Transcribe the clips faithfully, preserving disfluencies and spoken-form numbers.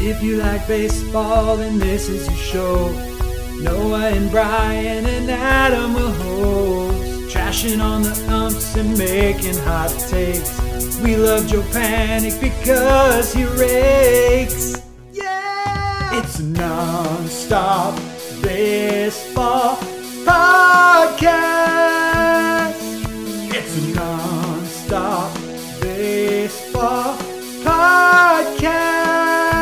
If you like baseball, then this is your show. Noah and Brian and Adam will host, trashing on the umps and making hot takes. We love Joe Panic because he rakes. Yeah! It's a non-stop baseball podcast. It's a non-stop baseball podcast.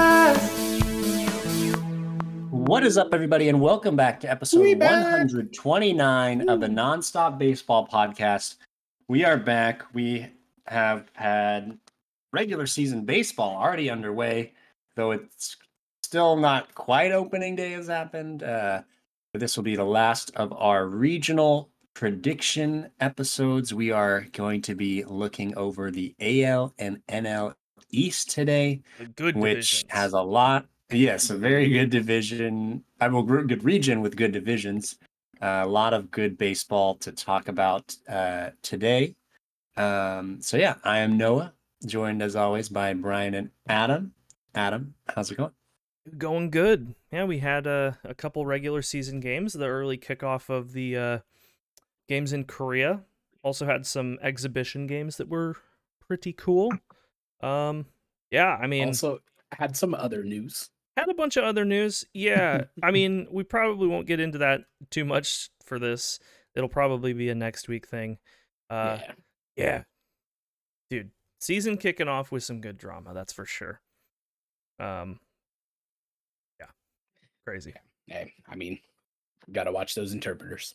What is up, everybody, and welcome back to episode one twenty-nine of the Nonstop Baseball Podcast. We are back. We have had regular season baseball already underway, though it's still not quite opening day has happened. Uh, but this will be the last of our regional prediction episodes. We are going to be looking over the A L and N L East today, The good which divisions. has a lot. Yes, a very good division. I will good region with good divisions. Uh, a lot of good baseball to talk about uh, today. Um, so yeah, I am Noah, joined as always by Brian and Adam. Adam, how's it going? Going good. Yeah, we had uh, a couple regular season games, the early kickoff of the uh, games in Korea. Also had some exhibition games that were pretty cool. Um, yeah, I mean... Also had some other news. Had a bunch of other news. Yeah, I mean, we probably won't get into that too much for this. It'll probably be a next week thing. Uh, yeah. yeah. Dude, season kicking off with some good drama, that's for sure. Um, yeah, crazy. Hey, I mean, gotta watch those interpreters.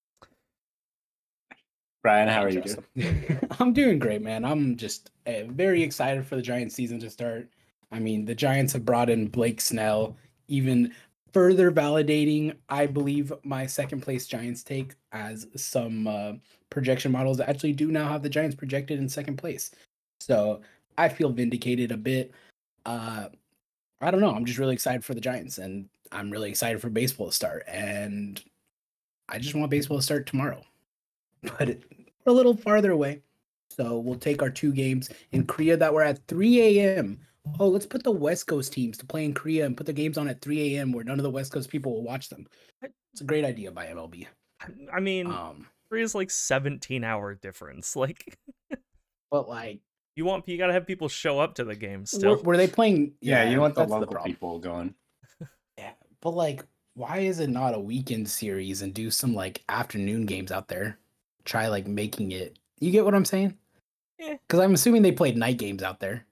Brian, how are you doing? I'm doing great, man. I'm just uh, very excited for the Giants season to start. I mean, the Giants have brought in Blake Snell, even further validating, I believe, my second place Giants take, as some uh, projection models actually do now have the Giants projected in second place. So I feel vindicated a bit. Uh, I don't know. I'm just really excited for the Giants, and I'm really excited for baseball to start. And I just want baseball to start tomorrow, but it, a little farther away. So we'll take our two games in Korea that were at three a.m. Oh, let's put the West Coast teams to play in Korea and put the games on at three a.m. where none of the West Coast people will watch them. It's a great idea by M L B. I mean, Um, Korea's like seventeen hour difference. Like, but like, you want you gotta have people show up to the game were, still. were they playing? Yeah, you want the that's local problem. people going. Yeah, but like, why is it not a weekend series and do some like afternoon games out there? Try like making it. You get what I'm saying? Yeah. Because I'm assuming they played night games out there.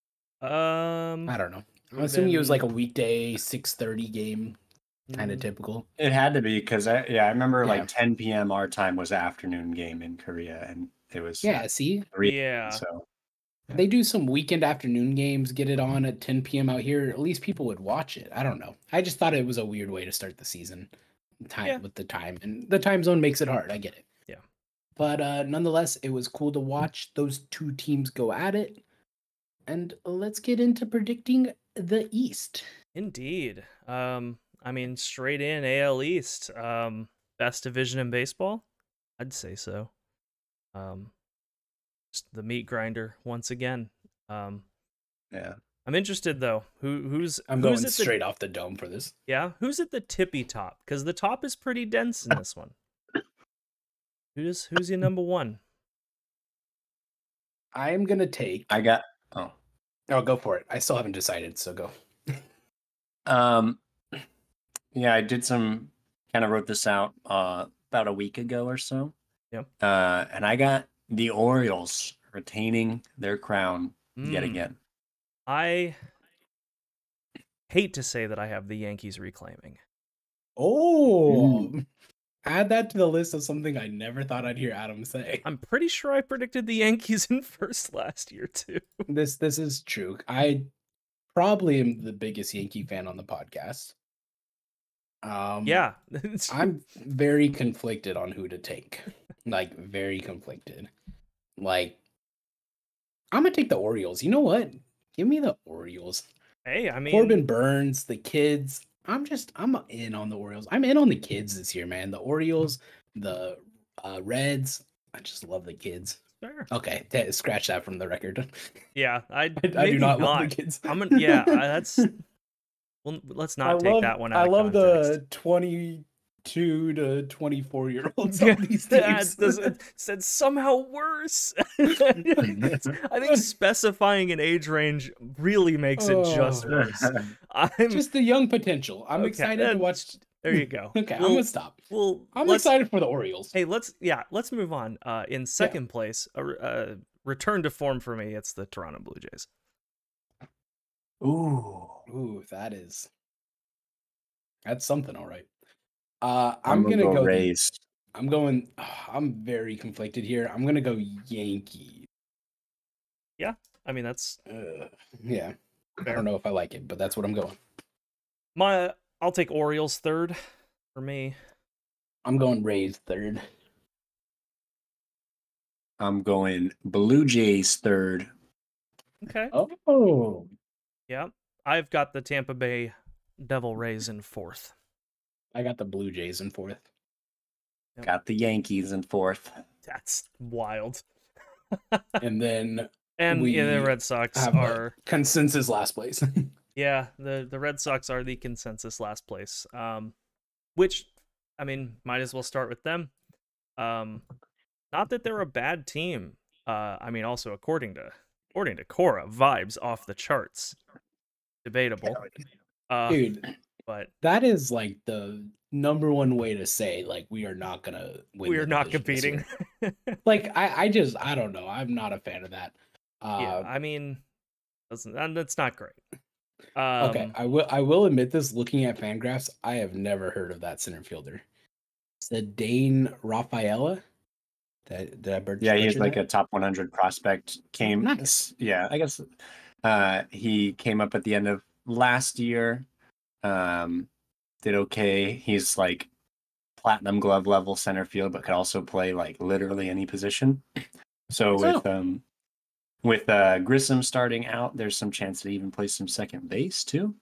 Um, I don't know. I'm Would've assuming it was like a been- weekday six thirty game, kind of mm, typical. It had to be because I yeah I remember Yeah. like ten p.m. our time was afternoon game in Korea, and it was Yeah, see, three. Yeah. So they do some weekend afternoon games, get it on at ten p.m. out here. At least people would watch it. I don't know. I just thought it was a weird way to start the season. Time Yeah. with the time, and the time zone makes it hard. I get it. Yeah. But uh, nonetheless, it was cool to watch those two teams go at it. And let's get into predicting the East. Indeed. Um, I mean, straight in A L East. Um, best division in baseball? I'd say so. Um, just the meat grinder once again. Um, yeah, I'm interested though. Who who's I'm who's going at the, straight off the dome for this. Yeah, who's at the tippy top? Because the top is pretty dense in this one. Who's who's your number one? I am gonna take. I got oh Oh, go for it. I still haven't decided, so go. um yeah I did some kind of wrote this out uh about a week ago or so. Yep. Uh, and I got the Orioles retaining their crown yet Mm, again. I hate to say that I have the Yankees reclaiming. Oh, add that to the list of something I never thought I'd hear Adam say. I'm pretty sure I predicted the Yankees in first last year too. This this is true. I probably am the biggest Yankee fan on the podcast. Um, Yeah. I'm very conflicted on who to take. Like, very conflicted. Like, I'm gonna take the Orioles. You know what? Give me the Orioles. Hey, I mean, Corbin Burns, the kids. I'm just, I'm in on the Orioles. I'm in on the kids this year, man. The Orioles, the uh, Reds. I just love the kids. Fair. Okay, t- scratch that from the record. Yeah, I, I, I do maybe not, love the kids. I'm gonna, yeah, I, that's Well, let's I not take love, that one out I of love context. the twenty-two to twenty-four year olds on these That teams. doesn't said somehow worse. I think specifying an age range really makes it just Oh. worse. I'm Just the young potential. I'm Okay, excited to then watch. there you go. Okay, I'm We'll- gonna stop. Well, I'm let's, excited for the Orioles. Hey, let's yeah, let's move on. Uh, in second place, a re- uh, return to form for me. It's the Toronto Blue Jays. Ooh. Ooh, that is that's something, all right. Uh, I'm, I'm, gonna, gonna go, go. the- Rays. I'm going. I'm very conflicted here. I'm gonna go Yankees. I mean, that's Uh, yeah, I fair. don't know if I like it, but that's what I'm going. My I'll take Orioles third for me. I'm going Rays third. I'm going Blue Jays third. Okay. Oh, Yeah. I've got the Tampa Bay Devil Rays in fourth. I got the Blue Jays in fourth. Yep. Got the Yankees in fourth. That's wild. And then And we yeah, the Red Sox have are a consensus last place. yeah, the the Red Sox are the consensus last place. Um which I mean, might as well start with them. Um not that they're a bad team. Uh I mean also according to according to Cora, vibes off the charts. Debatable. Uh Dude, but that is like the number one way to say like we are not gonna win. we the are not division this competing. year. Like I, I just I don't know. I'm not a fan of that. Uh, yeah, I mean that's, that's not great. Um, okay, I will I will admit this. Looking at Fangraphs, I have never heard of that center fielder. It's the Dane Rafaela. That did I butcher Yeah, he's butcher like that? a top one hundred prospect. Came, Nice. yeah, I guess uh, he came up at the end of last year. Um, did okay. He's like platinum glove level center field, but could also play like literally any position. So So- with um with uh, Grissom starting out, there's some chance that he even plays some second base too.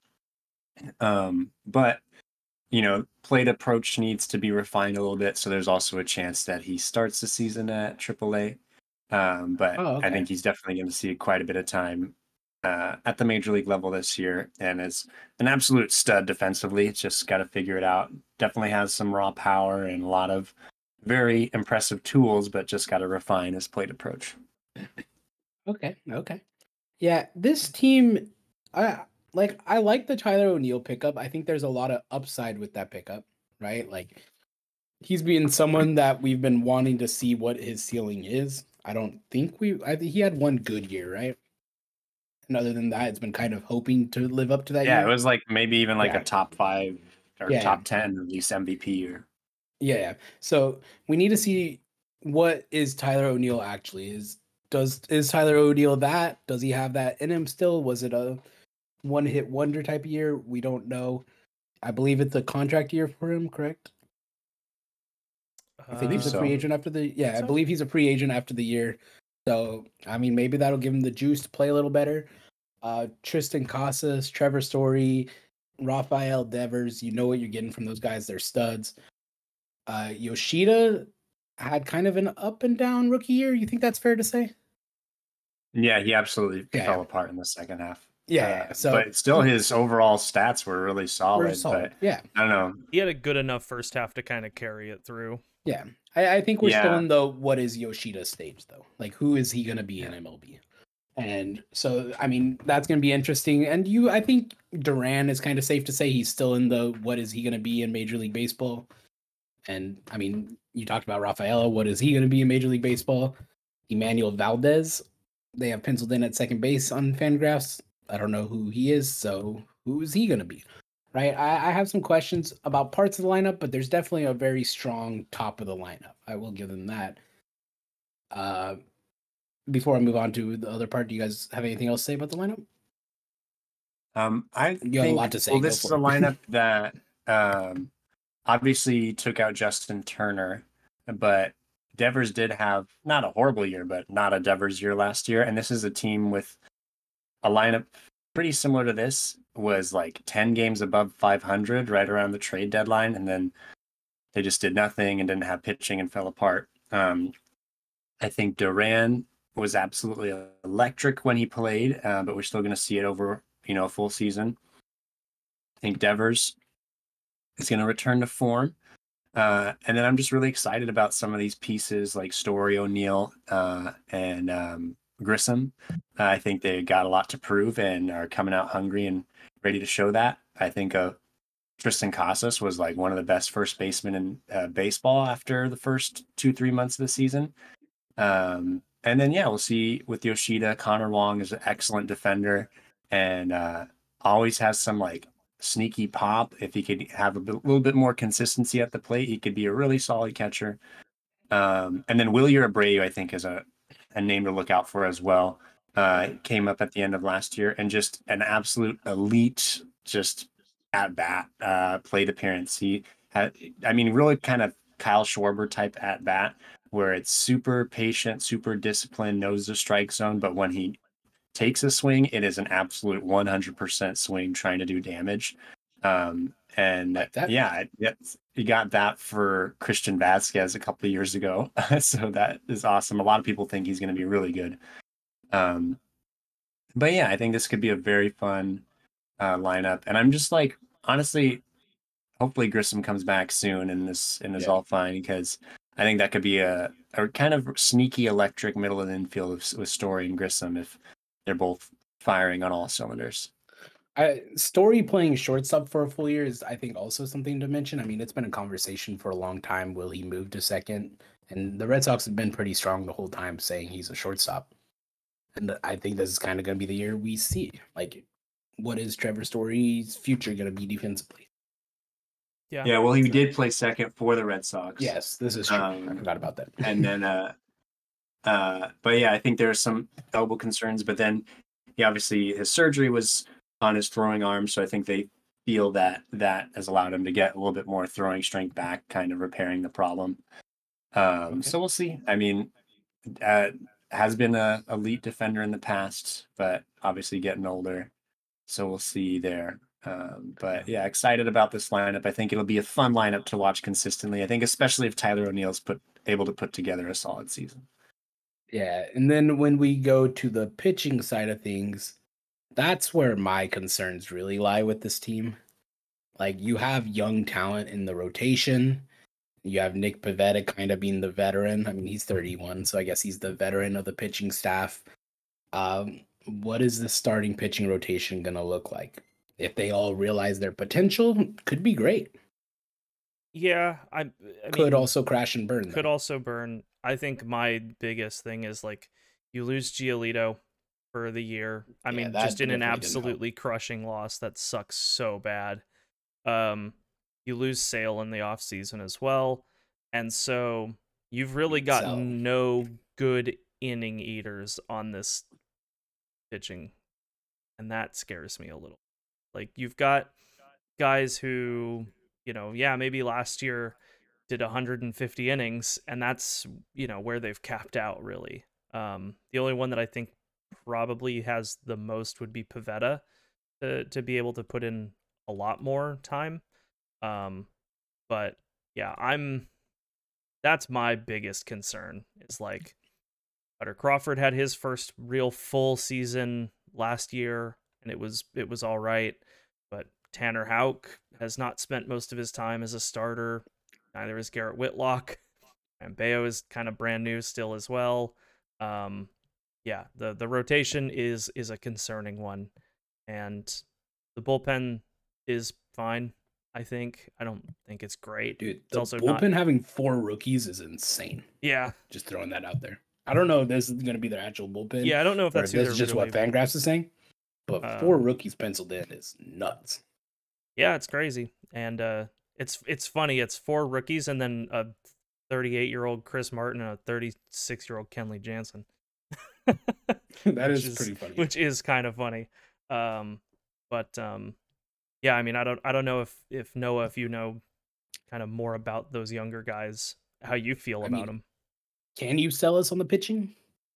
Um, but you know, plate approach needs to be refined a little bit. So there's also a chance that he starts the season at triple A. Um, but Oh, okay. I think he's definitely going to see quite a bit of time uh, at the major league level this year, and is an absolute stud defensively. It's just got to figure it out. Definitely has some raw power and a lot of very impressive tools, but just got to refine his plate approach. Okay, okay. Yeah, this team, I like I like the Tyler O'Neill pickup. I think there's a lot of upside with that pickup, right? Like he's been someone that we've been wanting to see what his ceiling is. I don't think we I think he had one good year, right? And other than that, it's been kind of hoping to live up to that Yeah, year. it was like maybe even like Yeah. a top five or Yeah. top ten at least M V P year. Yeah, yeah. So we need to see what is Tyler O'Neill actually is. Does is Tyler O'Neill that? Does he have that in him still? Was it a one hit wonder type of year? We don't know. I believe it's a contract year for him, correct? I think he's a so. free agent after the yeah, I so. believe he's a free agent after the year. So I mean maybe that'll give him the juice to play a little better. Uh Tristan Casas, Trevor Story, Rafael Devers, you know what you're getting from those guys, they're studs. Uh Yoshida had kind of an up and down rookie year. You think that's fair to say? Yeah, he absolutely Yeah. fell apart in the second half. Yeah, Uh, so- but still, his overall stats were really solid. We're solid. But Yeah. I don't know. he had a good enough first half to kind of carry it through. Yeah. I, I think we're still Yeah. in the what is Yoshida stage though. Like who is he gonna be in M L B? And so I mean that's gonna be interesting. And you I think Duran is kind of safe to say he's still in the what is he gonna be in Major League Baseball? And I mean, you talked about Rafaela, what is he gonna be in Major League Baseball? Emmanuel Valdez, they have penciled in at second base on Fangraphs. I don't know who he is, so who is he gonna be? Right, I, I have some questions about parts of the lineup, but there's definitely a very strong top of the lineup. I will give them that. Uh, before I move on to the other part, do you guys have anything else to say about the lineup? Um, I You have a think, lot to say, Well, go this is for a it. lineup that um, obviously took out Justin Turner, but Devers did have not a horrible year, but not a Devers year last year. And this is a team with a lineup pretty similar to this, was like ten games above five hundred right around the trade deadline. And then they just did nothing and didn't have pitching and fell apart. Um, I think Duran was absolutely electric when he played, uh, but we're still going to see it over, you know, a full season. I think Devers is going to return to form. Uh, and then I'm just really excited about some of these pieces like Story, O'Neill, uh, and um, Grissom. Uh, I think they got a lot to prove and are coming out hungry and ready to show that. I think uh, Tristan Casas was like one of the best first basemen in uh, baseball after the first two, three months of the season. Um, and then, yeah, we'll see with Yoshida. Connor Wong is an excellent defender and uh, always has some like sneaky pop. If he could have a bit, little bit more consistency at the plate, he could be a really solid catcher. Um, and then Wilyer Abreu, I think, is a, a name to look out for as well. Uh, came up at the end of last year and just an absolute elite, just at bat uh, plate appearance. He had, I mean, really kind of Kyle Schwarber type at bat, where it's super patient, super disciplined, knows the strike zone, but when he takes a swing, it is an absolute one hundred percent swing trying to do damage. Um, and that, yeah, it, you got that for Christian Vasquez a couple of years ago. So that is awesome. A lot of people think he's going to be really good. Um, but yeah, I think this could be a very fun uh, lineup. And I'm just like, honestly, hopefully Grissom comes back soon and this and is yeah. all fine, because I think that could be a, a kind of sneaky electric middle of the infield with, with Story and Grissom if they're both firing on all cylinders. I, Story playing shortstop for a full year is, I think, also something to mention. I mean, it's been a conversation for a long time. Will he move to second? And the Red Sox have been pretty strong the whole time saying he's a shortstop. And I think this is kind of going to be the year we see. Like, what is Trevor Story's future going to be defensively? Yeah. Yeah. Well, he did play second for the Red Sox. Yes, this is true. Um, I forgot about that. and then, uh, uh, but yeah, I think there are some elbow concerns. But then, he obviously his surgery was on his throwing arm, so I think they feel that that has allowed him to get a little bit more throwing strength back, kind of repairing the problem. Um, okay. So we'll see. I mean, uh, has been a elite defender in the past, but obviously getting older. So we'll see there. Um, but yeah, excited about this lineup. I think it'll be a fun lineup to watch consistently. I think especially if Tyler O'Neill's put able to put together a solid season. Yeah, and then when we go to the pitching side of things, that's where my concerns really lie with this team. Like, you have young talent in the rotation. You have Nick Pivetta kind of being the veteran. I mean, he's thirty-one, so I guess he's the veteran of the pitching staff. Um, what is the starting pitching rotation going to look like? If they all realize their potential, could be great. Yeah, I, I mean, could also crash and burn. Could though. also burn. I think my biggest thing is, like, you lose Giolito for the year. I yeah, mean, just in an absolutely crushing loss that sucks so bad. Um, you lose Sale in the offseason as well. And so you've really got so. no good inning eaters on this pitching. And that scares me a little. Like, you've got guys who, you know, yeah, maybe last year did one hundred fifty innings, and that's, you know, where they've capped out, really. Um, the only one that I think probably has the most would be Pivetta to, to be able to put in a lot more time. Um, but, yeah, I'm... That's my biggest concern. Is, like, Cutter Crawford had his first real full season last year, and it was it was all right. But Tanner Houck has not spent most of his time as a starter. Neither is Garrett Whitlock. And Bayo is kind of brand new still as well. Um, yeah, the, the rotation is is a concerning one. And the bullpen is fine, I think. I don't think it's great. Dude, it's the also bullpen not... having four rookies is insane. Yeah. Just throwing that out there. I don't know if this is going to be their actual bullpen. Yeah, I don't know if that's or if this is just what Fangraphs is saying. But um, four rookies penciled in is nuts. Yeah, it's crazy. And uh, it's it's funny. It's four rookies and then a thirty-eight-year-old Chris Martin and a thirty-six-year-old Kenley Jansen. That is, is pretty funny. Which is kind of funny. Um, but um, yeah, I mean, I don't I don't know if, if Noah, if you know kind of more about those younger guys, how you feel I about mean, them. Can you sell us on the pitching?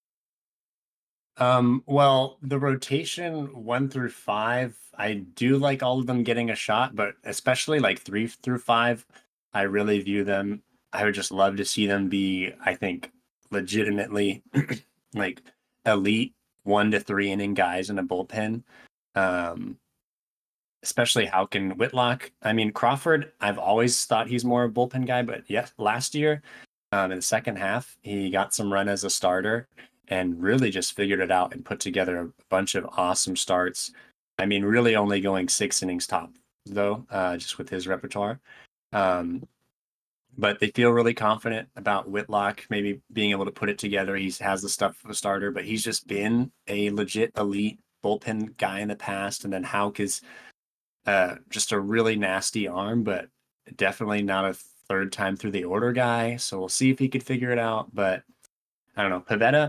Um, well, the rotation one through five, I do like all of them getting a shot, but especially like three through five, I really view them. I would just love to see them be, I think, legitimately like elite one to three inning guys in a bullpen. Um, especially Houken, Whitlock. I mean, Crawford, I've always thought he's more a bullpen guy, but yes, last year um, in the second half, he got some run as a starter and really just figured it out and put together a bunch of awesome starts. I mean, really only going six innings top, though, uh, just with his repertoire. Um, but they feel really confident about Whitlock maybe being able to put it together. He has the stuff of a starter, but he's just been a legit elite bullpen guy in the past. And then Houck is uh, just a really nasty arm, but definitely not a third time through the order guy. So we'll see if he could figure it out. But I don't know. Pivetta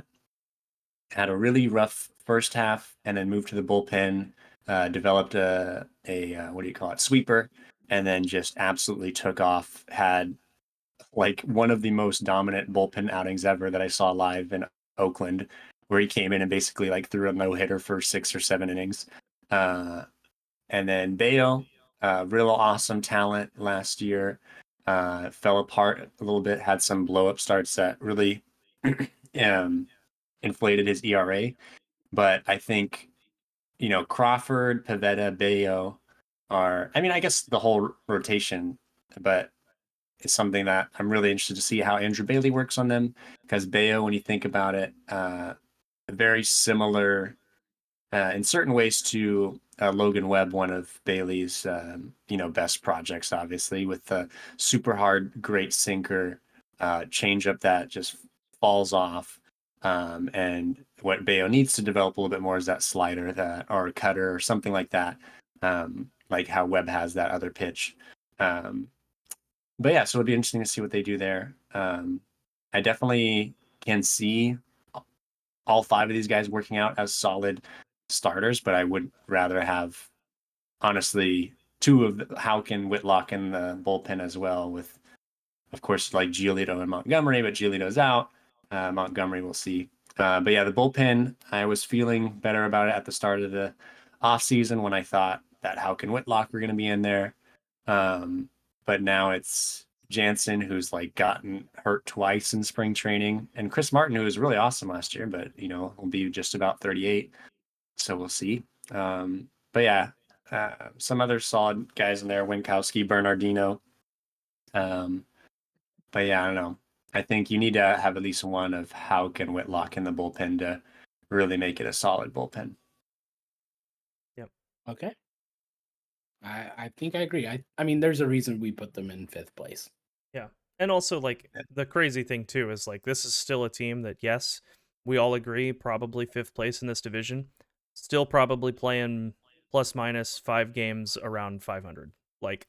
had a really rough first half and then moved to the bullpen, uh, developed a, a uh, what do you call it, sweeper, and then just absolutely took off, had like one of the most dominant bullpen outings ever that I saw live in Oakland, where he came in and basically like threw a no-hitter for six or seven innings. Uh, and then Bayo, uh, real awesome talent last year, uh, fell apart a little bit, had some blow-up starts that really um, inflated his E R A. But I think, you know, Crawford, Pivetta, Bayo are, I mean, I guess the whole rotation, but it's something that I'm really interested to see how Andrew Bailey works on them, because Bayo, when you think about it, uh, very similar uh, in certain ways to uh, Logan Webb, one of Bailey's, um, you know, best projects, obviously, with the super hard, great sinker, uh, changeup that just falls off. Um, and what Bayo needs to develop a little bit more is that slider, that or cutter or something like that, um, like how Webb has that other pitch. Um, but yeah, so it'll be interesting to see what they do there. Um, I definitely can see all five of these guys working out as solid starters, but I would rather have, honestly, two of Houken, Whitlock in the bullpen as well, with, of course, like Giolito and Montgomery, but Giolito's out. Uh, Montgomery, we'll see. Uh, but yeah, the bullpen, I was feeling better about it at the start of the offseason when I thought that Houken, Whitlock were going to be in there. Um, but now it's Jansen, who's like gotten hurt twice in spring training, and Chris Martin, who was really awesome last year, but you know, will be just about thirty-eight. So we'll see. Um, but yeah, uh, some other solid guys in there: Winkowski, Bernardino. Um, but yeah, I don't know. I think you need to have at least one of Houck and Whitlock in the bullpen to really make it a solid bullpen. Yep. Okay. I I think I agree. I I mean, there's a reason we put them in fifth place. Yeah. And also, like, the crazy thing, too, is, like, this is still a team that, yes, we all agree, probably fifth place in this division, still probably playing plus minus five games around five hundred. Like,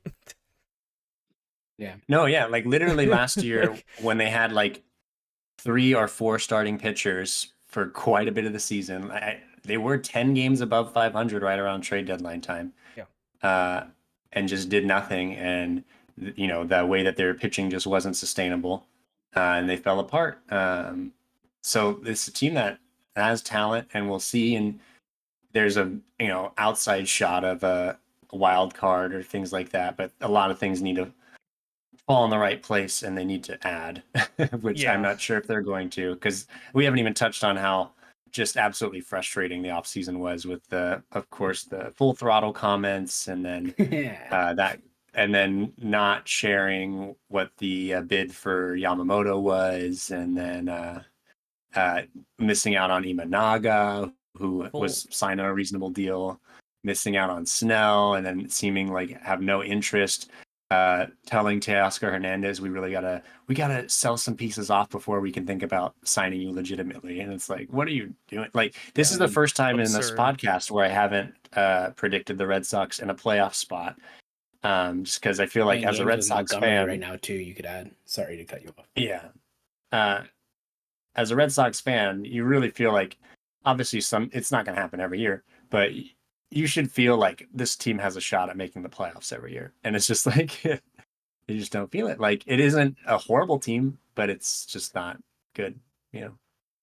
yeah. No, yeah. Like, literally last year when they had, like, three or four starting pitchers for quite a bit of the season, I, they were ten games above five hundred right around trade deadline time. Yeah. Uh, and just did nothing. And, you know, the way that they were pitching just wasn't sustainable. Uh, and they fell apart. Um, so it's a team that has talent, and we'll see. And there's a, you know, outside shot of a, a wild card or things like that. But a lot of things need to fall in the right place, and they need to add, which Yeah. I'm not sure if they're going to, because we haven't even touched on how just absolutely frustrating the offseason was with the, of course, the full throttle comments, and then uh, that, and then not sharing what the uh, bid for Yamamoto was, and then uh, uh, missing out on Imanaga, who Full. was signed on a reasonable deal, missing out on Snell, and then seeming like have no interest. Uh, telling Teoscar Hernandez, we really gotta we gotta sell some pieces off before we can think about signing you legitimately. And it's like, what are you doing? Like, this Yeah, is the first time in this absurd. podcast where I haven't uh, predicted the Red Sox in a playoff spot. Um, just because I feel like And as a James Red with Sox Montgomery fan, right now too, you could add. Sorry to cut you off. yeah. Uh, as a Red Sox fan, you really feel like, obviously, some it's not going to happen every year, but you should feel like this team has a shot at making the playoffs every year. And it's just like, you just don't feel it. Like, it isn't a horrible team, but it's just not good, you know?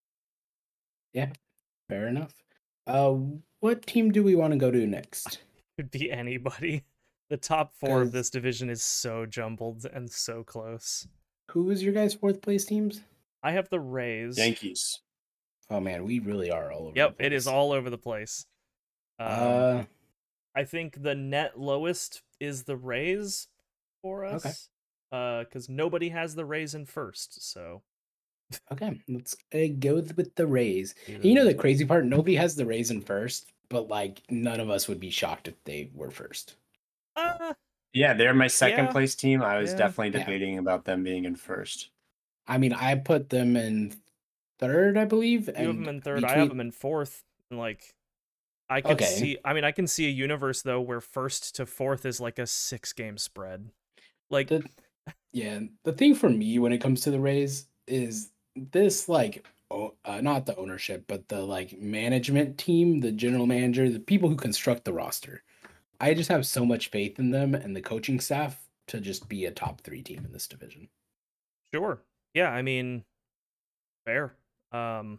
Yeah, fair enough. Uh, what team do we want to go to next? could be anybody. The top four of 'Cause- this division is so jumbled and so close. Who is your guys' fourth place teams? I have the Rays. Yankees. Oh man, we really are all over. Yep, the it is place. all over the place. Um, Uh, I think the net lowest is the Rays for us. Okay. Uh, because nobody has the Rays in first, so Okay, let's uh, go with with the Rays. do And you know the- the crazy part? Nobody has the Rays in first, but like none of us would be shocked if they were first. Uh, Yeah, they're my second Yeah, place team. I was yeah. definitely Yeah. debating about them being in first. I mean, I put them in third, I believe. you have them and in third. I between- have them in fourth. And like, I could Okay. see. I mean, I can see a universe though where first to fourth is like a six game spread. Like, The, yeah, the thing for me when it comes to the Rays is this like oh, uh, not the ownership, but the like management team, the general manager, the people who construct the roster. I just have so much faith in them and the coaching staff to just be a top three team in this division. sure, yeah. I mean, fair. Um,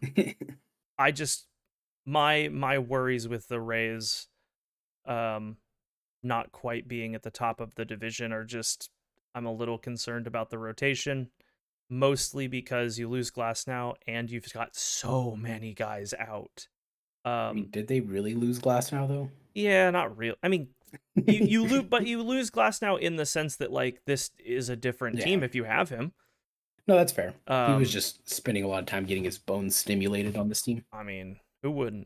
I just my my worries with the Rays, um, not quite being at the top of the division are just I'm a little concerned about the rotation, mostly because you lose Glasnow and you've got so many guys out. I mean, Um, did they really lose Glass now though? yeah, not real. I mean, you you lose, but you lose Glasnow in the sense that like this is a different Yeah. team if you have him. No, that's fair. he Um, was just spending a lot of time getting his bones stimulated on this team. I mean, who wouldn't?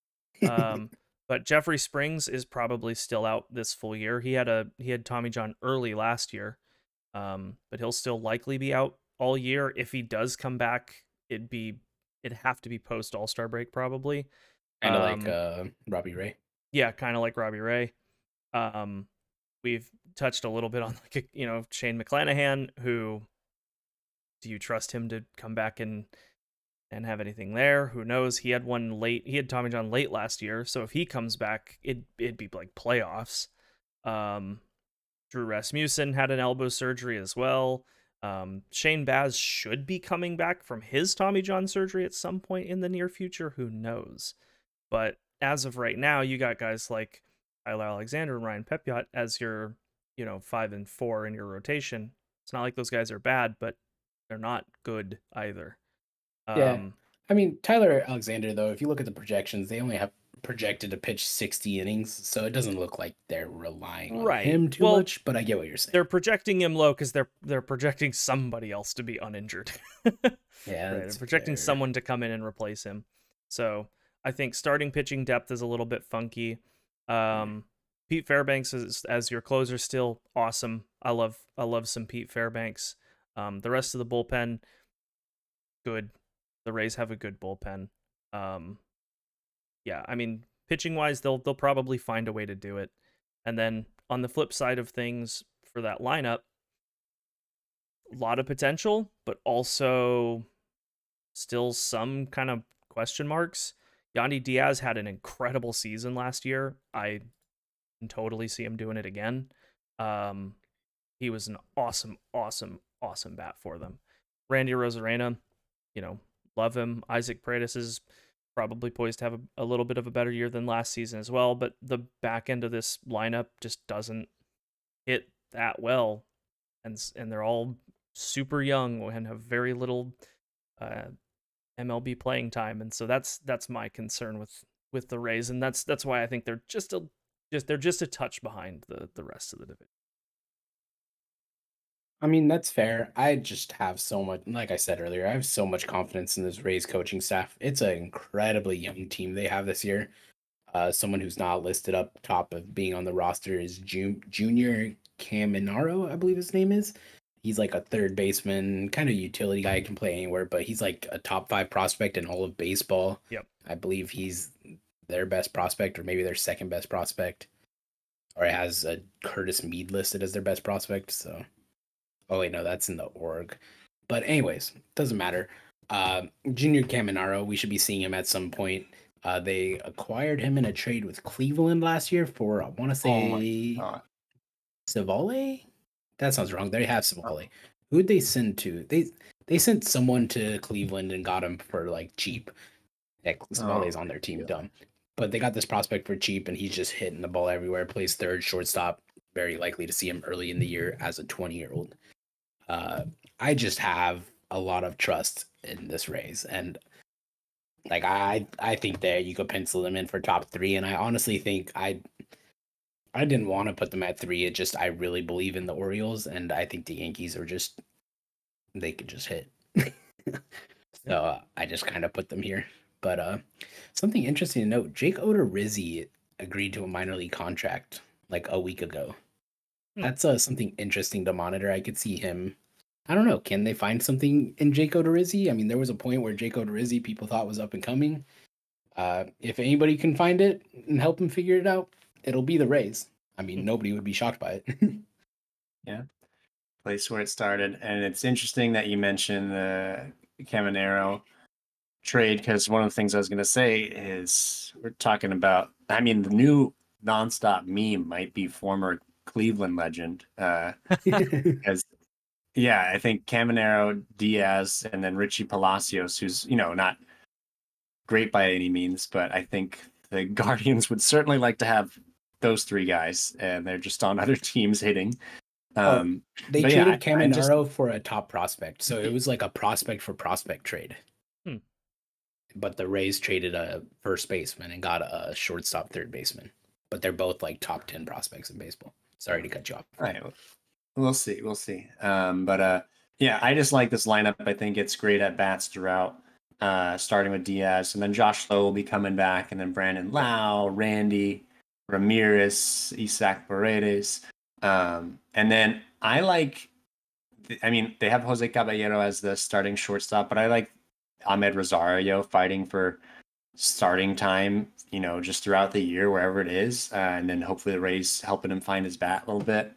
Um, but Jeffrey Springs is probably still out this full year. He had a he had Tommy John early last year, um, but he'll still likely be out all year. If he does come back, it'd be it'd have to be post All Star break probably. Kind of Um, like uh, Robbie Ray. Yeah, kind of like Robbie Ray. Um, we've touched a little bit on like a, you know Shane McClanahan, who do you trust him to come back and and have anything there? Who knows? He had one late. He had Tommy John late last year, so if he comes back, it it'd be like playoffs. Um, Drew Rasmussen had an elbow surgery as well. Um, Shane Baz should be coming back from his Tommy John surgery at some point in the near future. Who knows? But as of right now, you got guys like Tyler Alexander and Ryan Pepiot as your, you know, five and four in your rotation. It's not like those guys are bad, but they're not good either. Yeah. Um, I mean, Tyler Alexander, though, if you look at the projections, they only have projected to pitch sixty innings, so it doesn't look like they're relying on Right. him too Well, much, but I get what you're saying. they're projecting him low because they're they're projecting somebody else to be uninjured. Yeah, Right, that's they're projecting fair. someone to come in and replace him. So I think starting pitching depth is a little bit funky. Um, Pete Fairbanks is, as your closer, still awesome. I love I love some Pete Fairbanks. Um, the rest of the bullpen, good. The Rays have a good bullpen. Um, yeah, I mean, pitching wise, they'll they'll probably find a way to do it. And then on the flip side of things for that lineup, a lot of potential, but also still some kind of question marks. Yandy Diaz had an incredible season last year. I can totally see him doing it again. Um, he was an awesome, awesome, awesome bat for them. Randy Rosarena, you know, love him. Isaac Paredes is probably poised to have a, a little bit of a better year than last season as well, but the back end of this lineup just doesn't hit that well, and and they're all super young and have very little uh, M L B playing time, and so that's that's my concern with with the Rays, and that's that's why I think they're just a just they're just a touch behind the the rest of the division. I mean, that's fair. I just have so much, like I said earlier, I have so much confidence in this Rays coaching staff. It's an incredibly young team they have this year. Uh, someone who's not listed up top of being on the roster is Ju- Junior Caminaro, I believe his name is. He's like a third baseman, kind of utility guy, can play anywhere, but he's like a top five prospect in all of baseball. Yep. I believe he's their best prospect, or maybe their second best prospect. Or it has a Curtis Mead listed as their best prospect, so... Oh, wait, no, that's in the org. But anyways, doesn't matter. Uh, Junior Caminaro, we should be seeing him at some point. Uh, they acquired him in a trade with Cleveland last year for, I want to Oh my say, God. Savale? That sounds wrong. They have Savale. Who'd they send to? They they sent someone to Cleveland and got him for, like, cheap. Yeah, Savale's Oh, on their team, yeah. dumb. But they got this prospect for cheap, and he's just hitting the ball everywhere. Plays third, shortstop. Very likely to see him early in the year as a twenty-year-old. Uh, I just have a lot of trust in this Rays, and like I, I think that you could pencil them in for top three. And I honestly think I, I didn't want to put them at three. It just I really believe in the Orioles, and I think the Yankees are just they could just hit. so uh, I just kind of put them here. But uh, something interesting to note: Jake Odorizzi agreed to a minor league contract like a week ago. Hmm. That's uh, something interesting to monitor. I could see him. I don't know. Can they find something in Jake Odorizzi? I mean, there was a point where Jake Odorizzi people thought was up and coming. Uh, if anybody can find it and help him figure it out, it'll be the Rays. I mean, nobody would be shocked by it. Yeah. Place where it started. And it's interesting that you mentioned the Caminero trade, because one of the things I was going to say is we're talking about, I mean, the new nonstop meme might be former Cleveland legend. Uh, as yeah, I think Caminero, Diaz, and then Richie Palacios, who's, you know, not great by any means, but I think the Guardians would certainly like to have those three guys, and they're just on other teams hitting. Um, oh, they traded yeah, Caminero just... for a top prospect, so it was like a prospect for prospect trade. Hmm. But the Rays traded a first baseman and got a shortstop third baseman. But they're both like top ten prospects in baseball. Sorry to cut you off. All right. We'll see. We'll see. Um, but uh, yeah, I just like this lineup. I think it's great at bats throughout, uh, starting with Diaz. And then Josh Lowe will be coming back. And then Brandon Lau, Randy, Ramirez, Isaac Paredes. Um, and then I like, I mean, they have Jose Caballero as the starting shortstop, but I like Ahmed Rosario fighting for starting time, you know, just throughout the year, wherever it is. Uh, and then hopefully the Rays helping him find his bat a little bit.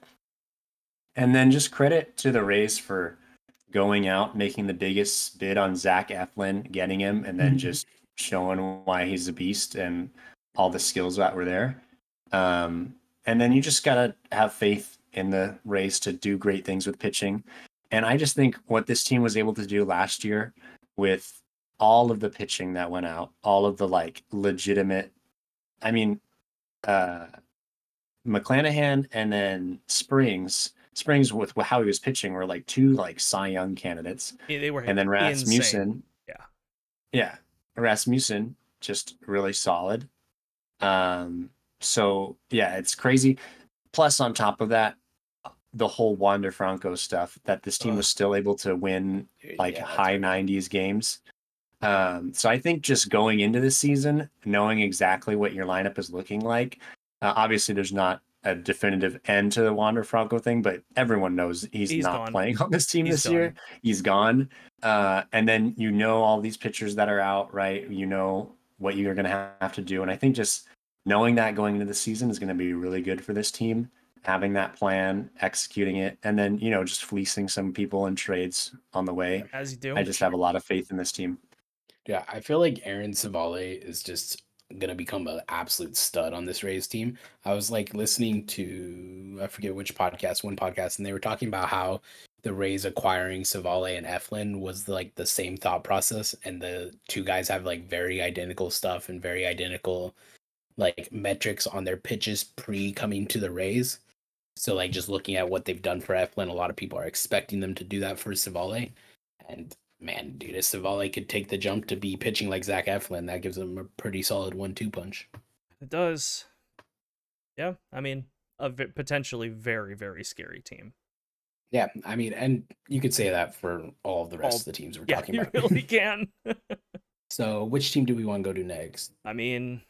And then just credit to the Rays for going out, making the biggest bid on Zach Eflin, getting him, and then mm-hmm. just showing why he's a beast and all the skills that were there. Um, and then you just got to have faith in the Rays to do great things with pitching. And I just think what this team was able to do last year with all of the pitching that went out, all of the like legitimate, I mean, uh, McClanahan and then Springs, Springs with how he was pitching were like two like Cy Young candidates. Yeah, they were, and then Rasmussen, insane. yeah, yeah, Rasmussen just really solid. Um, so yeah, it's crazy. Plus, on top of that, the whole Wander Franco stuff that this team was still able to win like yeah, high nineties games. Um, so I think just going into this season, knowing exactly what your lineup is looking like, uh, obviously there's not a definitive end to the Wander Franco thing, but everyone knows he's, he's not gone. playing on this team he's this done. year. He's gone. Uh, and then you know all these pitchers that are out, right? You know what you're going to have to do. And I think just knowing that going into the season is going to be really good for this team, having that plan, executing it, and then, you know, just fleecing some people in trades on the way. As you do. I just have a lot of faith in this team. Yeah, I feel like Aaron Civale is just gonna become an absolute stud on this Rays team. I was like listening to I forget which podcast, one podcast, and they were talking about how the Rays acquiring Civale and Eflin was like the same thought process, and the two guys have like very identical stuff and very identical like metrics on their pitches pre coming to the Rays. So like just looking at what they've done for Eflin, a lot of people are expecting them to do that for Civale. And man, dude, if Civale could take the jump to be pitching like Zach Eflin, that gives him a pretty solid one two punch. It does. Yeah, I mean, a v- potentially very, very scary team. Yeah, I mean, and you could say that for all of the rest all, of the teams we're yeah, talking you about. You really can. So which team do we want to go to next? I mean,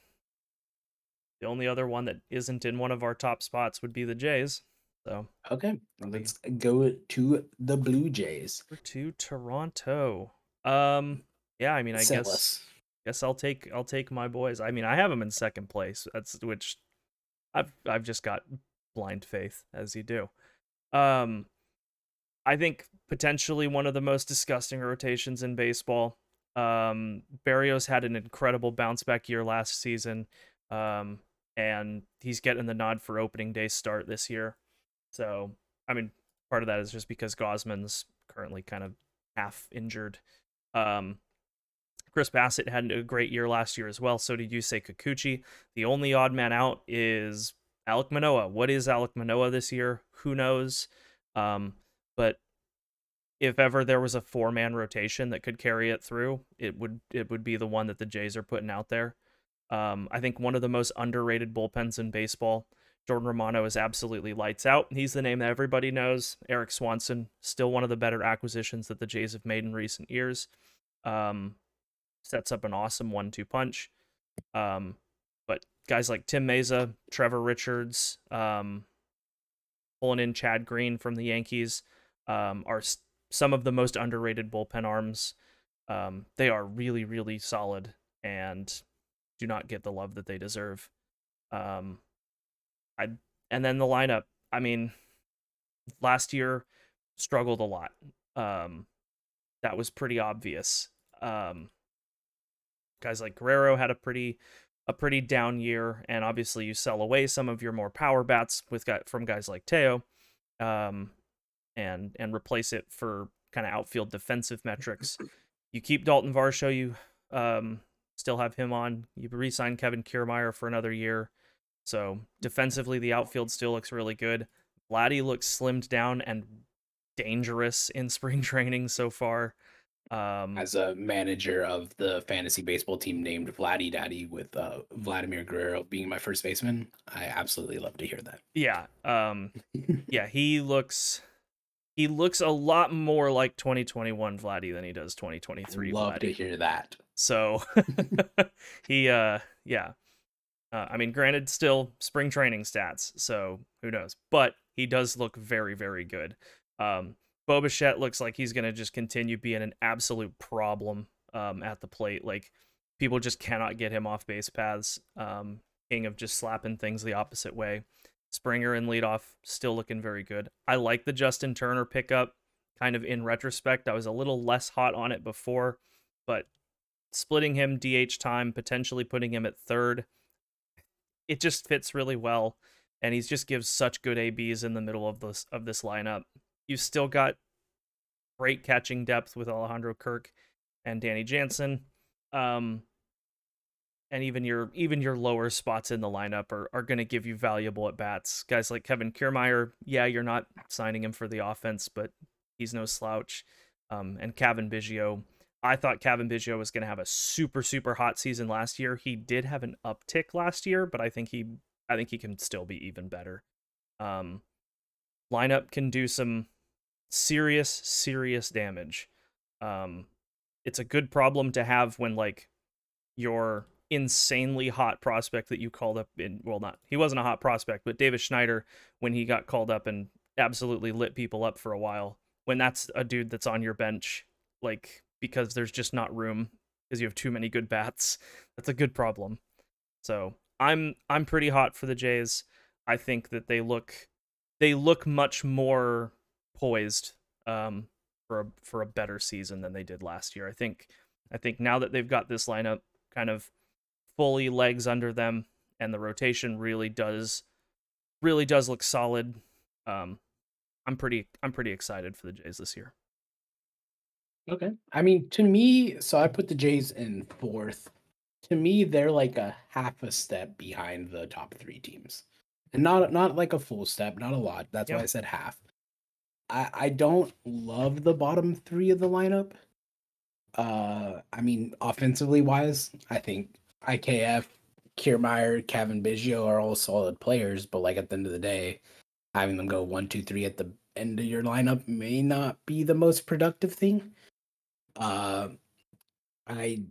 the only other one that isn't in one of our top spots would be the Jays. So okay, let's go to the Blue Jays. To Toronto. Um, yeah, I mean, I Sell guess us. guess I'll take I'll take my boys. I mean, I have them in second place. That's which I've I've just got blind faith, as you do. Um, I think potentially one of the most disgusting rotations in baseball. Um, Berrios had an incredible bounce back year last season. Um, and he's getting the nod for opening day start this year. So, I mean, part of that is just because Gosman's currently kind of half injured. Um, Chris Bassett had a great year last year as well. So did Yusei Kikuchi. The only odd man out is Alek Manoah. What is Alek Manoah this year? Who knows? Um, but if ever there was a four-man rotation that could carry it through, it would it would be the one that the Jays are putting out there. Um, I think one of the most underrated bullpens in baseball. Jordan Romano is absolutely lights out. He's the name that everybody knows. Eric Swanson, still one of the better acquisitions that the Jays have made in recent years. Um, sets up an awesome one two punch. Um, but guys like Tim Meza, Trevor Richards, um, pulling in Chad Green from the Yankees, um, are s- some of the most underrated bullpen arms. Um, they are really, really solid and do not get the love that they deserve. Um, I and then the lineup. I mean, last year struggled a lot. Um, that was pretty obvious. Um, guys like Guerrero had a pretty a pretty down year, and obviously you sell away some of your more power bats with from guys like Teo, um, and and replace it for kind of outfield defensive metrics. You keep Dalton Varsho, you um, still have him on. You re-sign Kevin Kiermaier for another year. So defensively, the outfield still looks really good. Vladdy looks slimmed down and dangerous in spring training so far. Um, As a manager of the fantasy baseball team named Vladdy Daddy, with uh, Vladimir Guerrero being my first baseman, I absolutely love to hear that. Yeah, um, yeah, he looks he looks a lot more like twenty twenty-one Vladdy than he does twenty twenty-three. Love Vladdy. to hear that. So he, uh, yeah, uh, I mean, granted, still spring training stats, so who knows? But he does look very, very good. Um, Bo Bichette looks like he's going to just continue being an absolute problem um, at the plate. Like, people just cannot get him off base paths. Um, king of just slapping things the opposite way. Springer in leadoff, still looking very good. I like the Justin Turner pickup, kind of in retrospect. I was a little less hot on it before, but splitting him D H time, potentially putting him at third, it just fits really well. And he just gives such good A Bs in the middle of this of this lineup. You've still got great catching depth with Alejandro Kirk and Danny Jansen. Um, and even your even your lower spots in the lineup are, are going to give you valuable at-bats. Guys like Kevin Kiermaier, yeah, you're not signing him for the offense, but he's no slouch. Um, and Cavan Biggio, I thought Cavan Biggio was going to have a super, super hot season last year. He did have an uptick last year, but I think he I think he can still be even better. Um, lineup can do some serious, serious damage. Um, it's a good problem to have when, like, your insanely hot prospect that you called up in, well, not, he wasn't a hot prospect, but Davis Schneider, when he got called up and absolutely lit people up for a while, when that's a dude that's on your bench, like, because there's just not room because you have too many good bats, that's a good problem. So I'm I'm pretty hot for the Jays. I think that they look they look much more poised um, for a, for a better season than they did last year. I think I think now that they've got this lineup kind of fully legs under them, and the rotation really does really does look solid. Um, I'm pretty I'm pretty excited for the Jays this year. Okay. I mean, to me, so I put the Jays in fourth. To me, they're like a half a step behind the top three teams. And not not like a full step, not a lot. That's Yep. why I said half. I, I don't love the bottom three of the lineup. Uh, I mean, offensively wise, I think I K F, Kiermaier, Cavan Biggio are all solid players, but like at the end of the day, having them go one, two, three at the end of your lineup may not be the most productive thing. Uh, I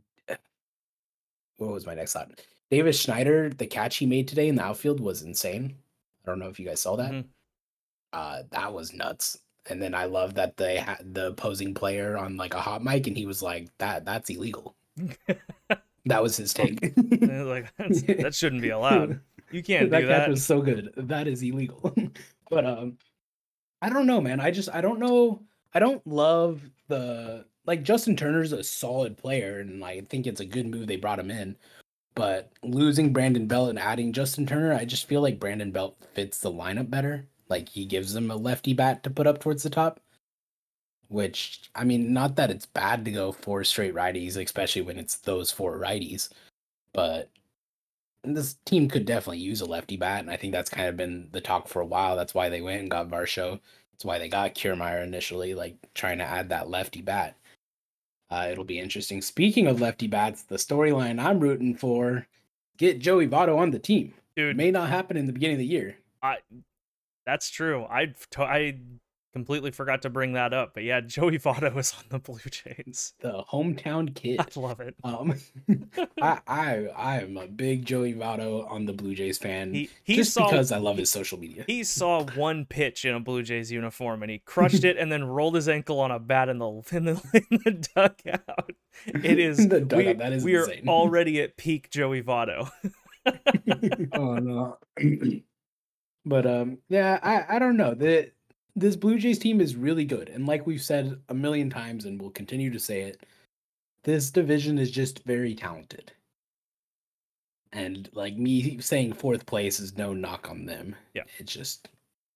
what was my next thought? Davis Schneider, the catch he made today in the outfield was insane. I don't know if you guys saw that. Mm-hmm. Uh, that was nuts. And then I love that they had the opposing player on like a hot mic, and he was like, "That that's illegal." That was his take. Like, that's, that shouldn't be allowed. You can't that do catch that. was so good. That is illegal. But um, I don't know, man. I just I don't know. I don't love the like Justin Turner's a solid player, and like, I think it's a good move they brought him in. But losing Brandon Belt and adding Justin Turner, I just feel like Brandon Belt fits the lineup better. Like, he gives them a lefty bat to put up towards the top. Which, I mean, not that it's bad to go four straight righties, especially when it's those four righties. But this team could definitely use a lefty bat, and I think that's kind of been the talk for a while. That's why they went and got Varsho. That's why they got Kiermaier initially, like, trying to add that lefty bat. Uh, it'll be interesting. Speaking of lefty bats, the storyline I'm rooting for, get Joey Votto on the team. Dude, it may not happen in the beginning of the year. I that's true. I I completely forgot to bring that up, but yeah, Joey Votto is on the Blue Jays. The hometown kid. I love it. Um, I I I am a big Joey Votto on the Blue Jays fan. He, he just saw, because I love his social media. He saw one pitch in a Blue Jays uniform and he crushed it and then rolled his ankle on a bat in the in the, in the dugout. It is the dugout, we, that is we are insane. already at peak Joey Votto. Oh no. But um yeah, I I don't know. The this Blue Jays team is really good, and like we've said a million times and we'll continue to say it, this division is just very talented. And like me saying fourth place is no knock on them. Yeah. It's just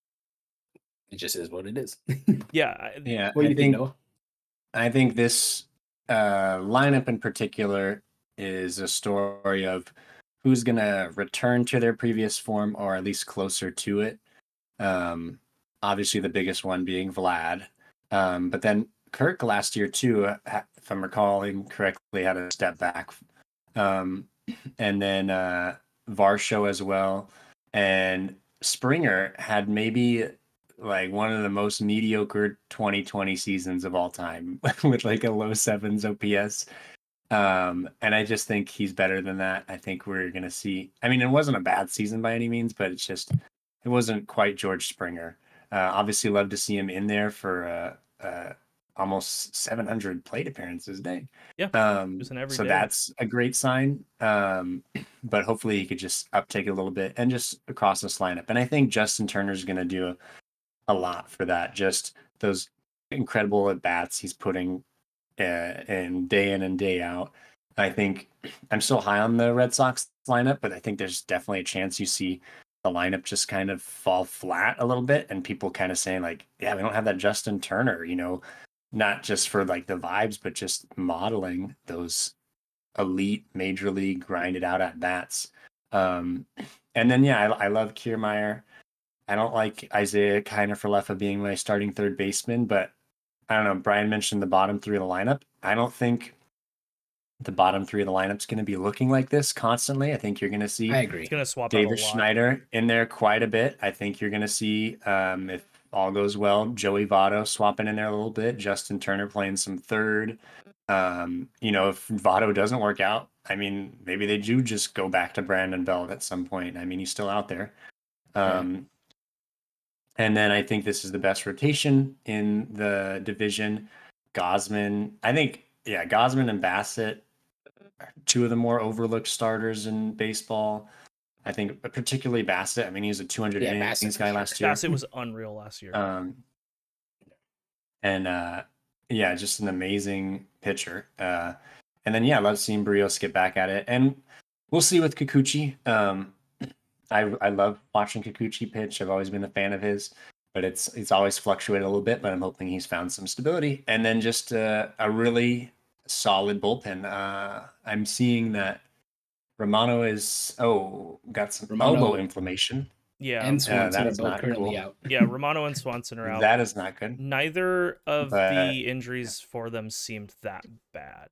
it just is what it is. Yeah. Yeah. What do you I think, think, Noah? I think this uh, lineup in particular is a story of who's going to return to their previous form or at least closer to it. Um, obviously, the biggest one being Vlad. Um, but then Kirk last year, too, if I'm recalling correctly, had a step back. Um, and then uh, Varsho as well. And Springer had maybe like one of the most mediocre twenty twenty seasons of all time with like a low sevens O P S. Um, and I just think he's better than that. I think we're going to see, I mean, it wasn't a bad season by any means, but it's just, it wasn't quite George Springer. Uh, obviously love to see him in there for uh, uh, almost seven hundred plate appearances a day. Yeah. Um, so day. That's a great sign. Um, but hopefully he could just uptake it a little bit and just across this lineup. And I think Justin Turner's going to do a, a lot for that. Just those incredible at bats he's putting uh, in day in and day out. I think I'm still high on the Red Sox lineup, but I think there's definitely a chance you see the lineup just kind of fall flat a little bit and people kind of saying like, yeah, we don't have that Justin Turner, you know, not just for like the vibes, but just modeling those elite major league grinded out at bats. Um, and then, yeah, I, I love Kiermaier. I don't like Isaiah Kiner-Falefa being my starting third baseman, but I don't know. Brian mentioned the bottom three of the lineup. I don't think the bottom three of the lineup's going to be looking like this constantly. I think you're going to see I agree. It's going to swap David out a lot. Schneider in there quite a bit. I think you're going to see, um, if all goes well, Joey Votto swapping in there a little bit, Justin Turner playing some third. Um, you know, if Votto doesn't work out, I mean, maybe they do just go back to Brandon Belt at some point. I mean, he's still out there. Um, yeah. And then I think this is the best rotation in the division. Gausman, I think, yeah, Gausman and Bassett are two of the more overlooked starters in baseball. I think particularly Bassett. I mean, he was a two hundred yeah, innings Bassett, guy sure. last year. Bassett was unreal last year. Um, and uh, yeah, just an amazing pitcher. Uh, and then yeah, I love seeing Barrios get back at it, and we'll see with Kikuchi. Um, I I love watching Kikuchi pitch. I've always been a fan of his, but it's it's always fluctuated a little bit. But I'm hoping he's found some stability, and then just uh, a really solid bullpen. Uh, I'm seeing that Romano is oh got some Romano. elbow inflammation. Yeah, and Swanson uh, are both currently cool. out. Yeah, Romano and Swanson are out. That is not good. Neither of but, the injuries for them seemed that bad.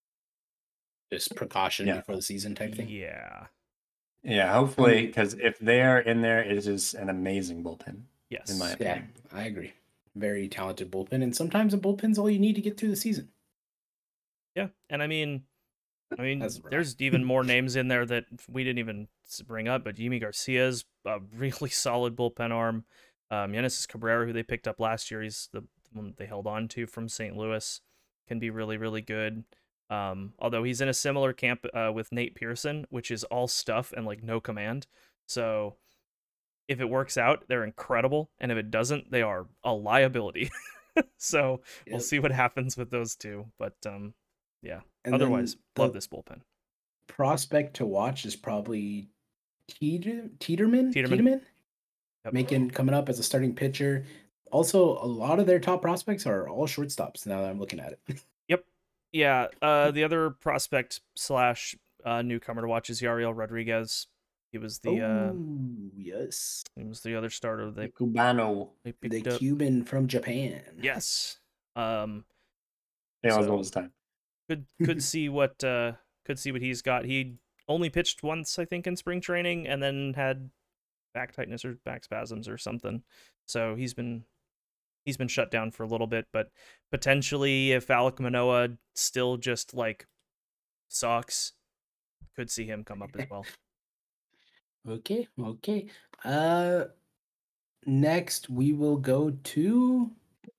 Just precaution yeah. before the season type thing. Yeah. Yeah, hopefully, because if they're in there, it is an amazing bullpen. Yes. In my opinion. Yeah, I agree. Very talented bullpen, and sometimes a bullpen's all you need to get through the season. Yeah, and I mean, I mean, That's there's even more names in there that we didn't even bring up, but Yimi Garcia's a really solid bullpen arm. Um, Genesis Cabrera, who they picked up last year, he's the one that they held on to from Saint Louis, can be really, really good. Um, although he's in a similar camp uh, with Nate Pearson, which is all stuff and like no command. So if it works out, they're incredible, and if it doesn't, they are a liability. So yep. We'll see what happens with those two. But um, yeah, and otherwise, love this bullpen. Prospect to watch is probably Teeter, Tiedemann. Tiedemann, Tiedemann? Yep. Making coming up as a starting pitcher. Also, a lot of their top prospects are all shortstops. Now that I'm looking at it. Yep. Yeah. Uh, the other prospect slash uh, newcomer to watch is Yariel Rodriguez. He was the oh, uh, yes. He was the other starter. They Cubano, they the up. Cuban from Japan. Yes. Um. Yeah, so all this time. Could could see what uh could see what he's got. He only pitched once, I think, in spring training, and then had back tightness or back spasms or something. So he's been he's been shut down for a little bit. But potentially, if Alek Manoah still just like sucks, could see him come up as well. Okay, okay. Uh, next we will go to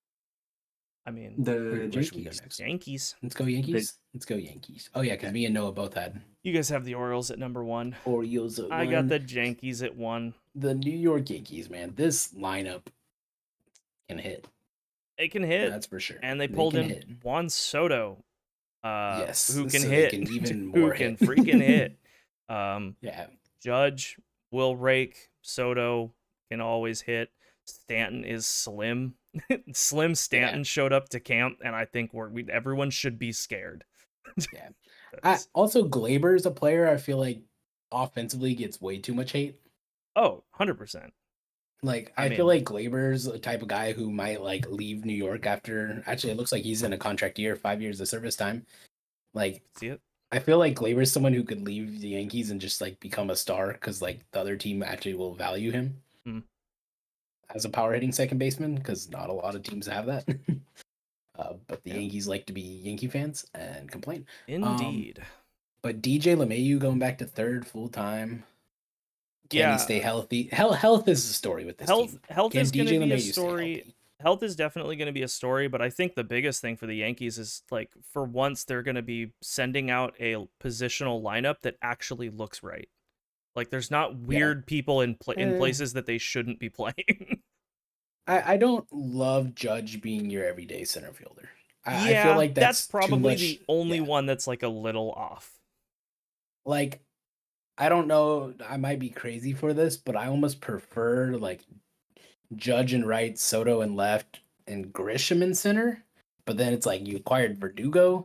I mean, The where, where should we go Yankees. next? Yankees. Let's go Yankees. Let's go Yankees. Oh yeah, because me and Noah both had You guys have the Orioles at number one. Orioles. At I one. got the Yankees at one. the New York Yankees. Man, this lineup can hit. They can hit, That's for sure. and they pulled can in hit. Juan Soto. Uh, Yes, who can so they hit? can even who more can hit. freaking hit? Um, Yeah, Judge will rake. Soto can always hit. Stanton is slim. Slim Stanton Yeah. showed up to camp, and I think we're we everyone should be scared. yeah. I, That's- also, Glaber is a player I feel like offensively gets way too much hate. oh, one hundred percent. Like I I, feel mean- like Glaber's the type of guy who might like leave New York after. Actually, it looks like he's in a contract year, five years of service time. Like See it? I feel like Glaber's someone who could leave the Yankees and just like become a star because like the other team actually will value him Hmm. as a power hitting second baseman because not a lot of teams have that. uh, but the Yeah. Yankees like to be Yankee fans and complain. Indeed. But D J LeMahieu going back to third full time. Can Yeah. he stay healthy? Hell, health is the story with this health team. health Can is going D J to be a LeMahieu stay story. healthy? Health is definitely going to be a story, but I think the biggest thing for the Yankees is like for once they're going to be sending out a positional lineup that actually looks right. Like there's not weird people in pla- in Eh. places that they shouldn't be playing. I, I don't love Judge being your everyday center fielder. I, yeah, I feel like that's, too probably much- the only yeah. one that's like a little off. Like, I don't know. I might be crazy for this, but I almost prefer like Judge and right, Soto and left, and Grisham in center. But then it's like you acquired Verdugo.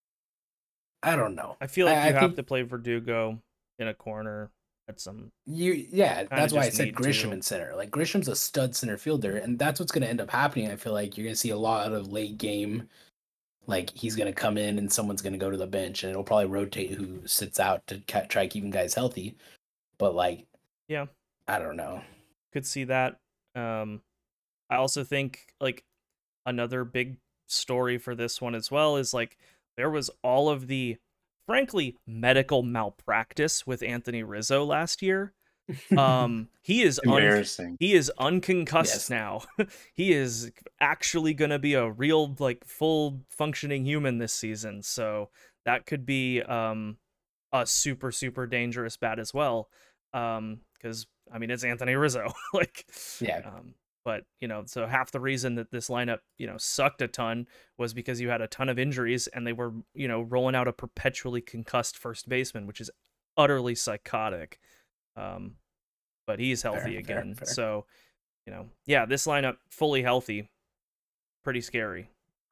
I don't know. I feel like I- you I have think- to play Verdugo in a corner at some. You yeah, that's why I just said need Grisham to. in center. Like Grisham's a stud center fielder, and that's what's gonna end up happening. I feel like you're gonna see a lot of late game. Like he's gonna come in and someone's gonna go to the bench, and it'll probably rotate who sits out to ca- try keeping guys healthy. But like, Yeah. I don't know. Could see that. Um, I also think like another big story for this one as well is like there was all of the frankly medical malpractice with Anthony Rizzo last year. Um, he is un- Embarrassing. he is unconcussed Yes. now. He is actually gonna be a real like full functioning human this season. So that could be um a super super dangerous bat as well. Um, because I mean it's Anthony Rizzo. like Yeah. um, but you know, so half the reason that this lineup, you know, sucked a ton was because you had a ton of injuries and they were, you know, rolling out a perpetually concussed first baseman, which is utterly psychotic. Um, but he's healthy Fair, fair, again. fair. So, you know, yeah, this lineup fully healthy, pretty scary.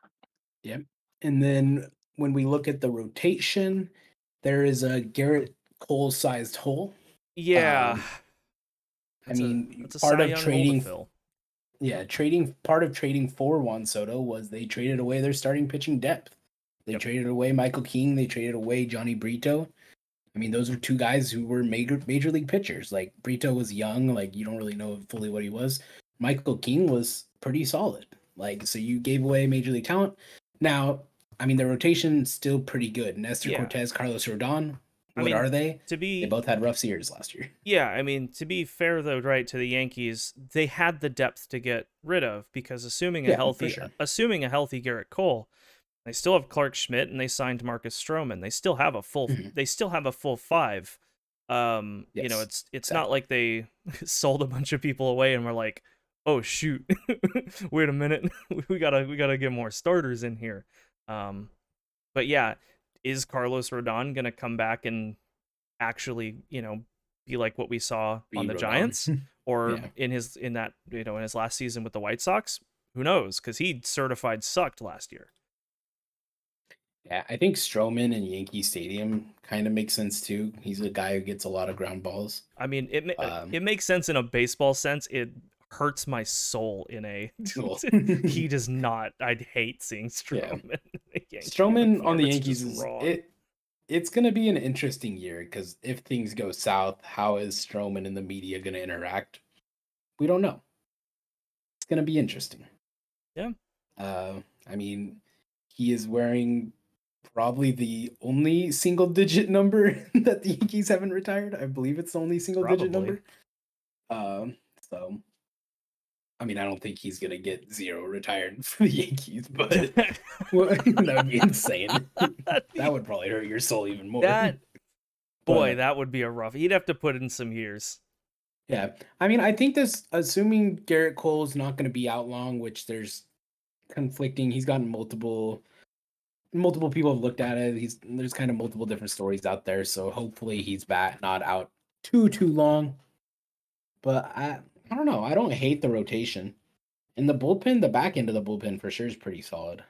And then when we look at the rotation, there is a Garrett Cole sized hole. Yeah. Um, I That's a- mean, that's a part Cy of Young hole to trading fill. Yeah, trading part of trading for Juan Soto was they traded away their starting pitching depth. They Yep. traded away Michael King. They traded away Johnny Brito. I mean, those were two guys who were major major league pitchers. Like Brito was young, like you don't really know fully what he was. Michael King was pretty solid. Like so, you gave away major league talent. Now, I mean, the rotation's still pretty good. Nestor Yeah. Cortez, Carlos Rodon. I What mean, are they? To be They both had rough years last year. Yeah, I mean, to be fair though, right, to the Yankees, they had the depth to get rid of because assuming a Yeah, for healthy sure. assuming a healthy Garrett Cole, they still have Clark Schmidt and they signed Marcus Stroman. They still have a full Mhm. they still have a full five. Um, you know, Yes, it's it's not like they sold a bunch of people away and were like, "Oh shoot. Wait a minute. we got to we got to get more starters in here." Um, but yeah, is Carlos Rodon going to come back and actually, you know, be like what we saw Be on the Rodon. Giants or Yeah. in his in that, you know, in his last season with the White Sox? Who knows? Because he certified sucked last year. Yeah, I think Stroman in Yankee Stadium kind of makes sense too. He's a guy who gets a lot of ground balls. I mean, it ma- Um, it makes sense in a baseball sense. It hurts my soul in a. Cool. He does not. I'd hate seeing Stroman. in a Yankee Stroman uniform. on the It's Yankees just is wrong. it. it's going to be an interesting year because if things go south, how is Stroman and the media going to interact? We don't know. It's going to be interesting. Yeah. Uh, I mean, he is wearing probably the only single digit number that the Yankees haven't retired. I believe it's the only single digit Probably. number. Um, so, I mean, I don't think he's going to get zero retired for the Yankees, but well, that would be insane. That would probably hurt your soul even more. That boy, But- that would be a rough. He'd have to put in some years. Yeah, I mean, I think this, assuming Garrett Cole's not going to be out long, which there's conflicting. He's gotten multiple, multiple people have looked at it. He's there's kind of multiple different stories out there. So hopefully he's back, not out too too long. But I, I don't know. I don't hate the rotation, and the bullpen, the back end of the bullpen for sure is pretty solid.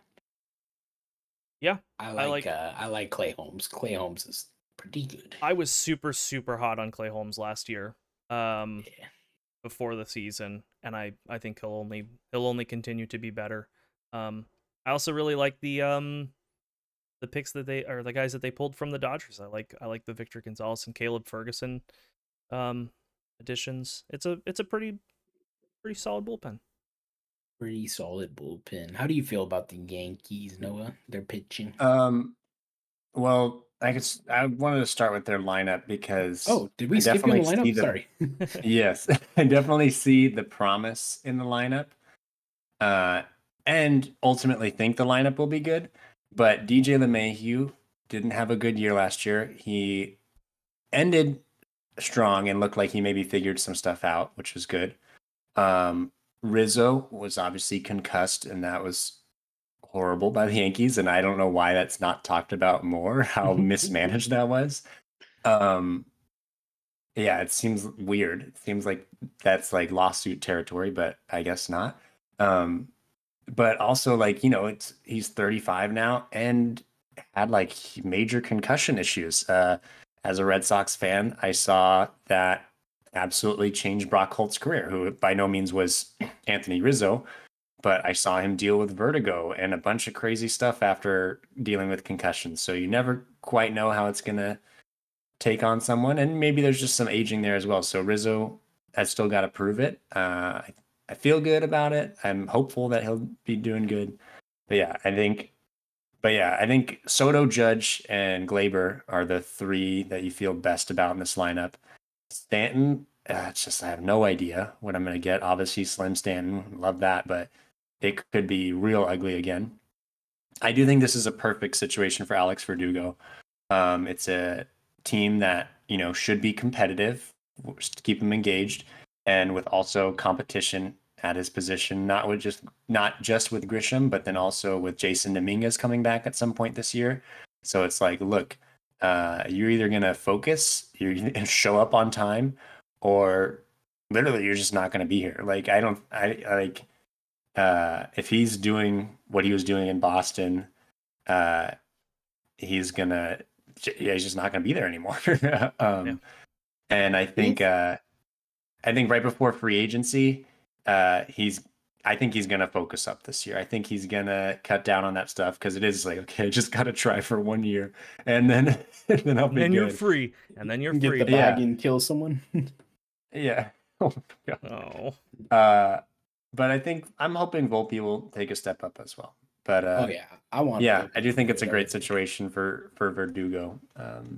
Yeah, I I like, like- uh, I like Clay Holmes. Clay Holmes is pretty good. I was super super hot on Clay Holmes last year. Um, Yeah. before the season, and I I think he'll only he'll only continue to be better. Um, I also really like the um the picks that they or the guys that they pulled from the Dodgers. I like I like the Victor Gonzalez and Caleb Ferguson um additions. It's a it's a pretty pretty solid bullpen. Pretty solid bullpen. How do you feel about the Yankees, Noah? They're pitching. Um, well, I could. s- I wanted to start with their lineup because Oh, did we I skip you in the definitely see lineup? the- Sorry. Yes, I definitely see the promise in the lineup, uh, and ultimately think the lineup will be good. But D J LeMahieu didn't have a good year last year. He ended strong and looked like he maybe figured some stuff out, which was good. Um, Rizzo was obviously concussed, and that was horrible by the Yankees. And I don't know why that's not talked about more, how mismanaged that was. Um, yeah, it seems weird. It seems like that's like lawsuit territory, but I guess not. Um, but also, like, you know, it's he's thirty-five now and had like major concussion issues. Uh, as a Red Sox fan, I saw that absolutely changed Brock Holt's career, who by no means was Anthony Rizzo, but I saw him deal with vertigo and a bunch of crazy stuff after dealing with concussions. So you never quite know how it's going to take on someone. And maybe there's just some aging there as well. So Rizzo has still got to prove it. Uh, I, I feel good about it. I'm hopeful that he'll be doing good. But yeah, I think, but yeah, I think Soto, Judge, and Glaber are the three that you feel best about in this lineup. Stanton, uh, it's just I have no idea what I'm going to get. Obviously, Slim Stanton, love that, but it could be real ugly again. I do think this is a perfect situation for Alex Verdugo. Um, it's a team that, you know, should be competitive, to keep him engaged, and with also competition at his position, not with just not just with Grisham, but then also with Jason Dominguez coming back at some point this year. So it's like, look, uh, you're either gonna focus, you're gonna show up on time, or literally you're just not gonna be here. Like I don't, I like uh, if he's doing what he was doing in Boston, uh, he's gonna, yeah, he's just not gonna be there anymore. um, Yeah. And I think, uh, I think right before free agency, uh, he's, I think he's gonna focus up this year. I think he's gonna cut down on that stuff because it is like, okay, I just gotta try for one year, and then and then I'll And be then good. you're free. And then you're Get free. the bag Yeah. and kill someone. Yeah. Oh my God. Oh. Uh, but I think I'm hoping Volpe will take a step up as well. But uh, Oh yeah, I want. yeah, Volpe I do to think do it's a it. great situation for for Verdugo, um,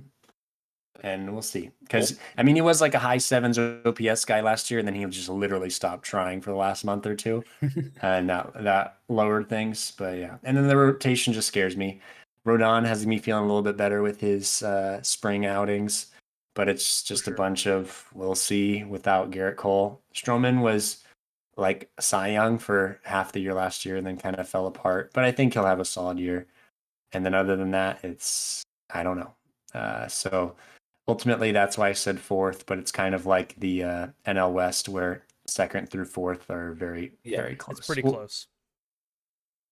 and we'll see. Because I mean, he was like a high sevens O P S guy last year, and then he just literally stopped trying for the last month or two, and that that lowered things. But yeah, and then the rotation just scares me. Rodon has me feeling a little bit better with his uh, spring outings, but it's just sure. a bunch of we'll see without Garrett Cole. Stroman was like Cy Young for half the year last year and then kind of fell apart. But I think he'll have a solid year. And then other than that, it's I don't know. Uh, so ultimately, that's why I said fourth. But it's kind of like the uh, N L West, where second through fourth are very Yeah, very close. It's pretty Well, close.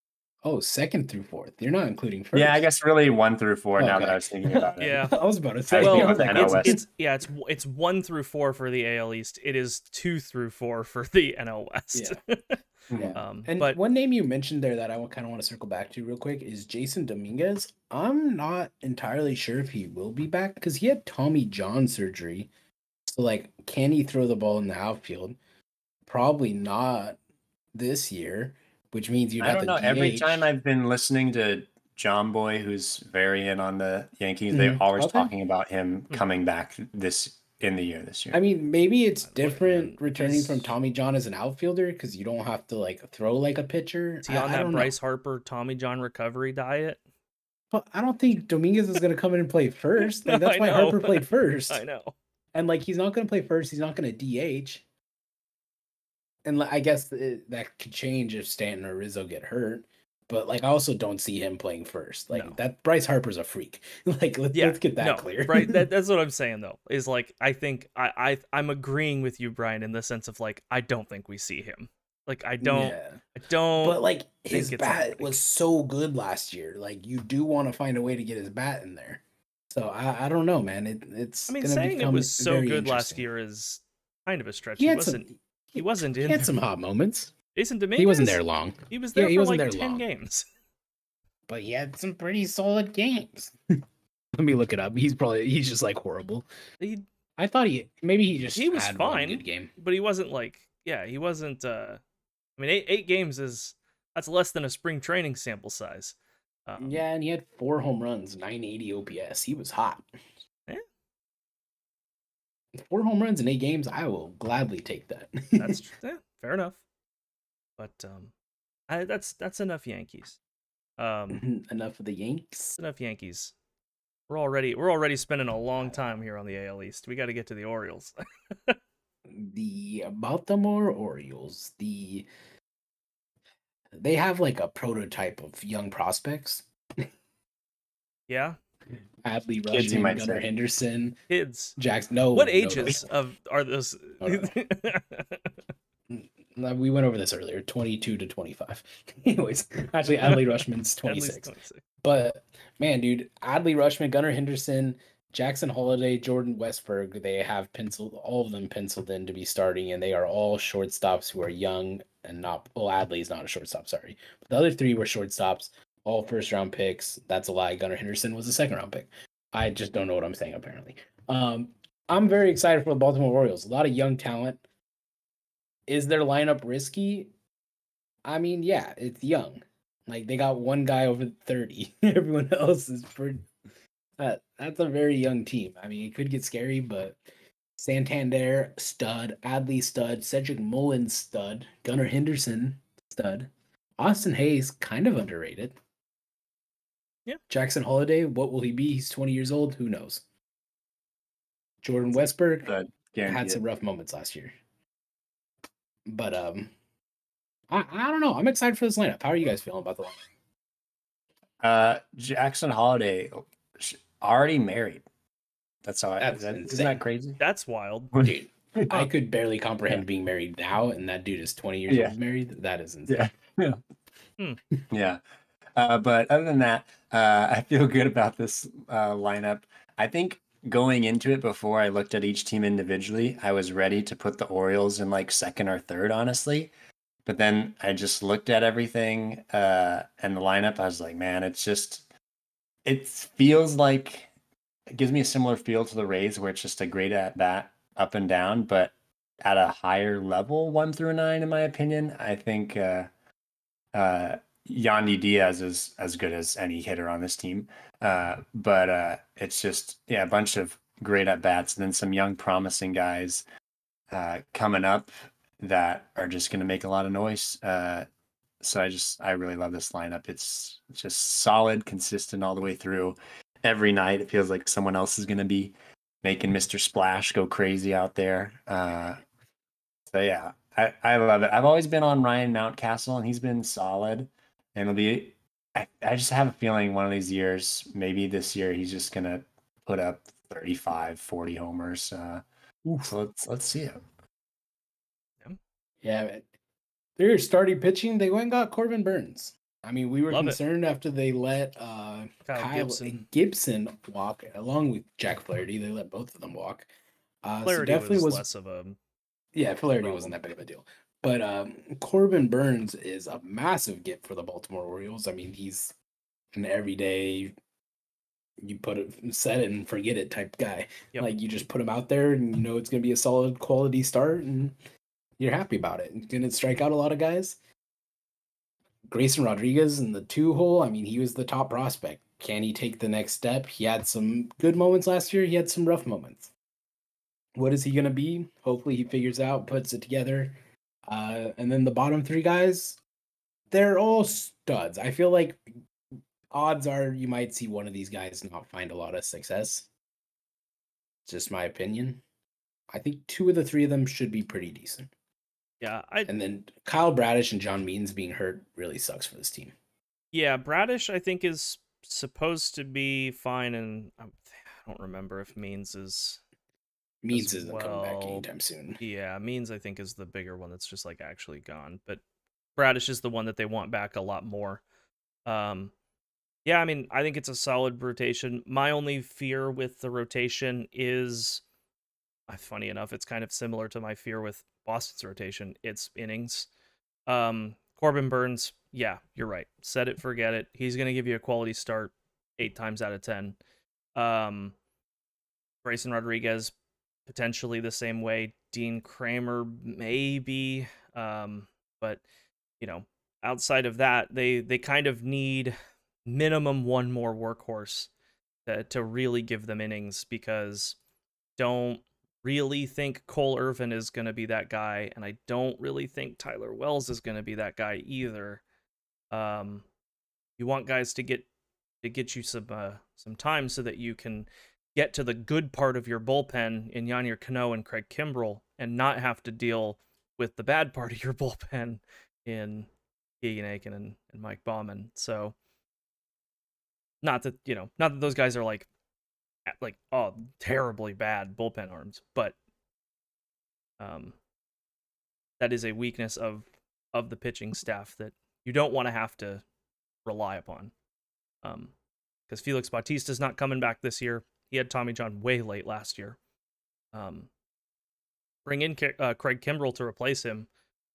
Oh, second through fourth. You're not including first. Yeah, I guess really one through four. Now Okay. that I was thinking about it. Yeah. I was about to say. As Well, the second. N L it's, West. it's yeah, it's it's one through four for the A L East. It is two through four for the N L West. Yeah. um, And but one name you mentioned there that I kind of want to circle back to real quick is Jason Dominguez. I'm not entirely sure if he will be back because he had Tommy John surgery. So, like, can he throw the ball in the outfield? Probably not this year, which means you'd I have don't know. to D H. Every time I've been listening to John Boy, who's very in on the Yankees, they're Mhm. always Okay. talking about him Mhm. coming back this in the year this year. I mean, maybe it's Look, different man, returning he's- from Tommy John as an outfielder because you don't have to like throw like a pitcher. is he I, on I that don't Bryce know. Harper, Tommy John recovery diet? But I don't think Dominguez is going to come in and play first. Like that's I why know. Harper played first. I know. And like he's not going to play first. He's not going to D H. And like, I guess it, that could change if Stanton or Rizzo get hurt. But like I also don't see him playing first. Like No. that Bryce Harper's a freak. Like let's, Yeah, let's get that no, clear. right? That, that's what I'm saying though. Is like I think I, I I'm agreeing with you, Brian, in the sense of like I don't think we see him. Like I don't Yeah. I don't. But like his it's bat unlikely. was so good last year. Like you do want to find a way to get his bat in there. So I, I don't know, man. It, it's I mean, gonna saying it become was so very good last interesting. year is kind of a stretch. He He, had wasn't. some. He wasn't He in. had some hot moments. Jason Dominguez. He wasn't there long, He was Yeah, there he for wasn't like there ten long. games. but he had some pretty solid games. Let me look it up. He's probably he's just like horrible. He, I thought he maybe he just He was had one fine. good game. but he wasn't like. Yeah, he wasn't. uh I mean, eight eight games is that's less than a spring training sample size. Um, Yeah, and he had four home runs, nine eighty O P S. He was hot. Yeah. Four home runs in eight games. I will gladly take that. that's yeah, fair enough. But um, I, that's that's enough Yankees. Um, enough of the Yanks. that's enough Yankees. We're already we're already spending a long time here on the A L East. We got to get to the Orioles. The Baltimore Orioles, the they have like a prototype of young prospects. Yeah, Adley Kids, you Rushman, might Gunnar say. Henderson, kids. Jackson. No, What no, ages of are those? No, no. no, we went over this earlier. Twenty-two to twenty-five. Anyways, actually, Adley Rushman's At least twenty-six. twenty-six. But man, dude, Adley Rushman, Gunnar Henderson, Jackson Holiday, Jordan Westberg, they have penciled all of them penciled in to be starting, and they are all shortstops who are young and not. Well, Adley is not a shortstop, sorry. But the other three were shortstops, all first round picks. That's a lie. Gunnar Henderson was a second round pick. I just don't know what I'm saying apparently. Um, I'm very excited for the Baltimore Orioles. A lot of young talent. Is their lineup risky? I mean, yeah, it's young. Like they got one guy over thirty. Everyone else is pretty. That that's a very young team. I mean, it could get scary, but Santander stud, Adley stud, Cedric Mullins stud, Gunnar Henderson stud, Austin Hayes kind of underrated. Yeah. Jackson Holiday, what will he be? He's twenty years old. Who knows? Jordan Westberg But guarantee had it. some rough moments last year. But um, I I don't know. I'm excited for this lineup. How are you guys feeling about the lineup? Uh, Jackson Holiday sh- already married. That's how I. That's Is that, insane. isn't that crazy? That's wild. Dude, I could barely comprehend being married now, and that dude is twenty years Yeah. old married. That is insane. Yeah. Hmm. Yeah. Uh, but other than that, uh, I feel good about this uh, lineup. I think going into it, before I looked at each team individually, I was ready to put the Orioles in like second or third, honestly. But then I just looked at everything uh, and the lineup. I was like, man, it's just, it feels like, it gives me a similar feel to the Rays, where it's just a great at bat up and down, but at a higher level, one through nine, in my opinion. I think uh, uh, Yandy Diaz is as good as any hitter on this team. Uh, but uh, it's just, yeah, a bunch of great at bats, and then some young, promising guys uh, coming up that are just going to make a lot of noise. Uh, so I just, I really love this lineup. It's just solid, consistent all the way through. Every night, it feels like someone else is going to be making Mister Splash go crazy out there. Uh, so yeah, I, I love it. I've always been on Ryan Mountcastle, and he's been solid. And it'll be, I, I just have a feeling one of these years, maybe this year, he's just going to put up thirty-five, forty homers. Uh, so let's, let's see it. Yeah, man. They're starting pitching. They went and got Corbin Burns. I mean, we were Love it. concerned after they let uh, Kyle Kyle, Gibson. Gibson. walk along with Jack Flaherty. They let both of them walk. Uh, so Flaherty definitely was, was less of a yeah, Flaherty problem. wasn't that big of a deal. But um, Corbin Burns is a massive get for the Baltimore Orioles. I mean, he's an everyday, you put it, set it and forget it type guy. Yep. Like you just put him out there and you know it's going to be a solid quality start and you're happy about it. Going to strike out a lot of guys. Grayson Rodriguez in the two hole, I mean, he was the top prospect. Can he take the next step? He had some good moments last year. He had some rough moments. What is he going to be? Hopefully he figures out, puts it together. Uh, and then the bottom three guys, they're all studs. I feel like odds are you might see one of these guys not find a lot of success. Just my opinion. I think two of the three of them should be pretty decent. Yeah, I And then Kyle Bradish and John Means being hurt really sucks for this team. yeah, Bradish I think is supposed to be fine, and I don't remember if Means is. Means as isn't coming back well. anytime soon. Yeah, Means I think is the bigger one that's just like actually gone, but Bradish is the one that they want back a lot more. Um, yeah, I mean, I think it's a solid rotation. My only fear with the rotation is, uh, funny enough, it's kind of similar to my fear with Boston's rotation. It's innings. Um, Corbin Burns, yeah, you're right. Set it, forget it. He's going to give you a quality start eight times out of ten. Um, Grayson Rodriguez, potentially the same way. Dean Kramer, maybe. Um, but, you know, outside of that, they, they kind of need minimum one more workhorse to, to really give them innings, because don't really think Cole Irvin is going to be that guy, and I don't really think Tyler Wells is going to be that guy either. Um, you want guys to get to get you some uh, some time so that you can get to the good part of your bullpen in Yanier Cano and Craig Kimbrell, and not have to deal with the bad part of your bullpen in Keegan Aiken and, and Mike Baumann. So, not that, you know, not that those guys are like, like, oh, terribly bad bullpen arms, but um, that is a weakness of of the pitching staff that you don't want to have to rely upon. Um, because Felix Bautista's not coming back this year. He had Tommy John way late last year. Um, bring in uh, Craig Kimbrell to replace him.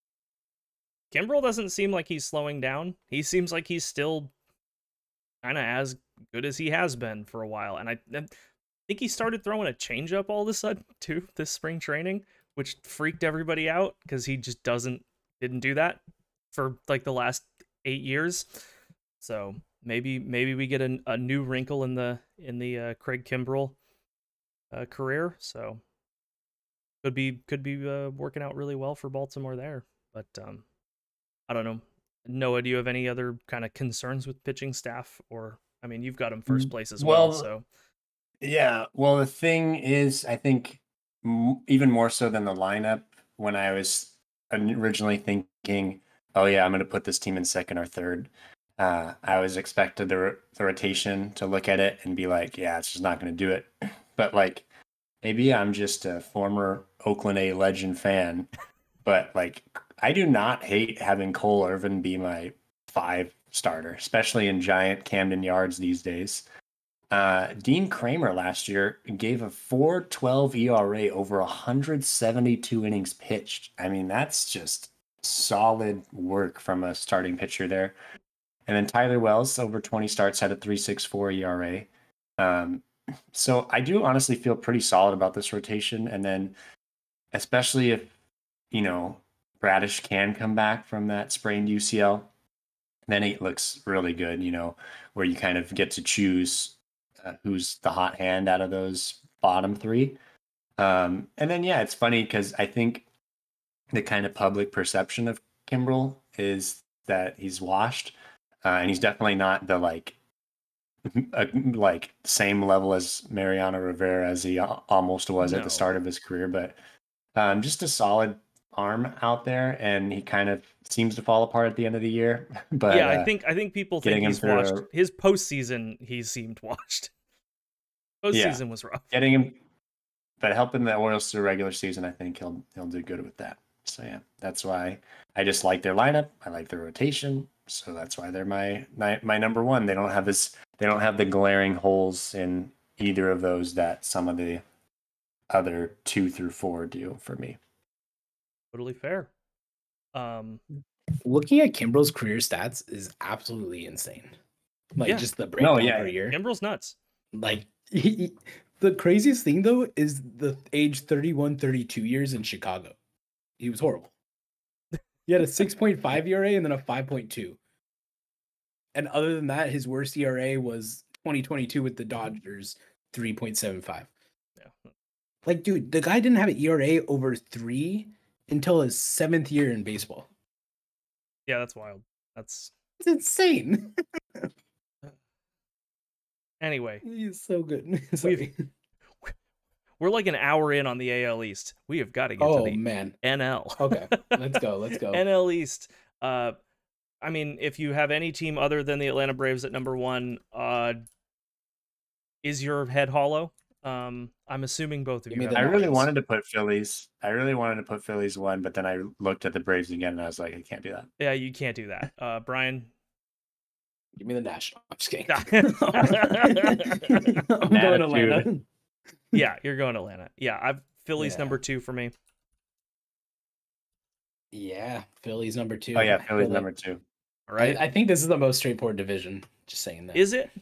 Kimbrell doesn't seem like he's slowing down. He seems like he's still kind of as good as he has been for a while. And I, I think he started throwing a changeup all of a sudden too this spring training, which freaked everybody out because he just doesn't didn't do that for like the last eight years. So maybe maybe we get a, a new wrinkle in the in the uh, Craig Kimbrell uh, career. So could be could be uh, working out really well for Baltimore there. But um, I don't know. Noah, do you have any other kind of concerns with pitching staff? Or, I mean, you've got him first place as well. Well, So yeah. Well, the thing is, I think m- even more so than the lineup, when I was originally thinking, oh yeah, I'm going to put this team in second or third, uh, I always expected the, the rotation to look at it and be like, yeah, it's just not going to do it. But like, maybe I'm just a former Oakland A legend fan, but like, I do not hate having Cole Irvin be my five starter, especially in giant Camden Yards these days. Uh, Dean Kramer last year gave a four twelve E R A over one hundred seventy-two innings pitched. I mean, that's just solid work from a starting pitcher there. And then Tyler Wells, over twenty starts, had a three point six four E R A. Um, so I do honestly feel pretty solid about this rotation. And then especially if, you know, Bradish can come back from that sprained U C L, then it looks really good, you know, where you kind of get to choose uh, who's the hot hand out of those bottom three. Um, and then, yeah, it's funny because I think the kind of public perception of Kimbrell is that he's washed, uh, and he's definitely not the like, a, like same level as Mariano Rivera as he almost was No. at the start of his career, but um, just a solid arm out there, and he kind of seems to fall apart at the end of the year. But yeah, uh, I think I think people getting think him he's through washed. a- His postseason, he seemed washed. Postseason Yeah. was rough. getting him, but helping the Orioles through regular season, I think he'll he'll do good with that. So yeah, that's why I just like their lineup. I like their rotation. So that's why they're my, my my number one. They don't have this. They don't have the glaring holes in either of those that some of the other two through four do for me. Totally fair. Um, Looking at Kimbrel's career stats is absolutely insane. Like Yeah. just the breakdown No, yeah. per year. Kimbrel's nuts. Like he, the craziest thing though is the age thirty-one, thirty-two years in Chicago. He was horrible. He had a six point five E R A and then a five point two. And other than that, his worst E R A was twenty twenty-two with the Dodgers, three point seven five. Yeah. Like, dude, the guy didn't have an E R A over three until his seventh year in baseball. Yeah, that's wild. That's It's insane. anyway. He's so good. Sorry. We're like an hour in on the A L East. We have got to get Oh to the man. N L. Okay, let's go. Let's go. N L East. Uh, I mean, if you have any team other than the Atlanta Braves at number one, uh, is your head hollow? Um, I'm assuming both of Give you. me have the I that. really Nationals. wanted to put Phillies. I really wanted to put Phillies one, but then I looked at the Braves again and I was like, I can't do that. Yeah, you can't do that. Uh, Brian. Give me the National. I'm just kidding. Yeah, I'm going Atlanta. you're going Atlanta. Yeah, I've Phillies Yeah. number two for me. Yeah, Philly's number two. Oh yeah, I feel Phillies like- number two. All right. I, I think this is the most straightforward division. Just saying that. Is it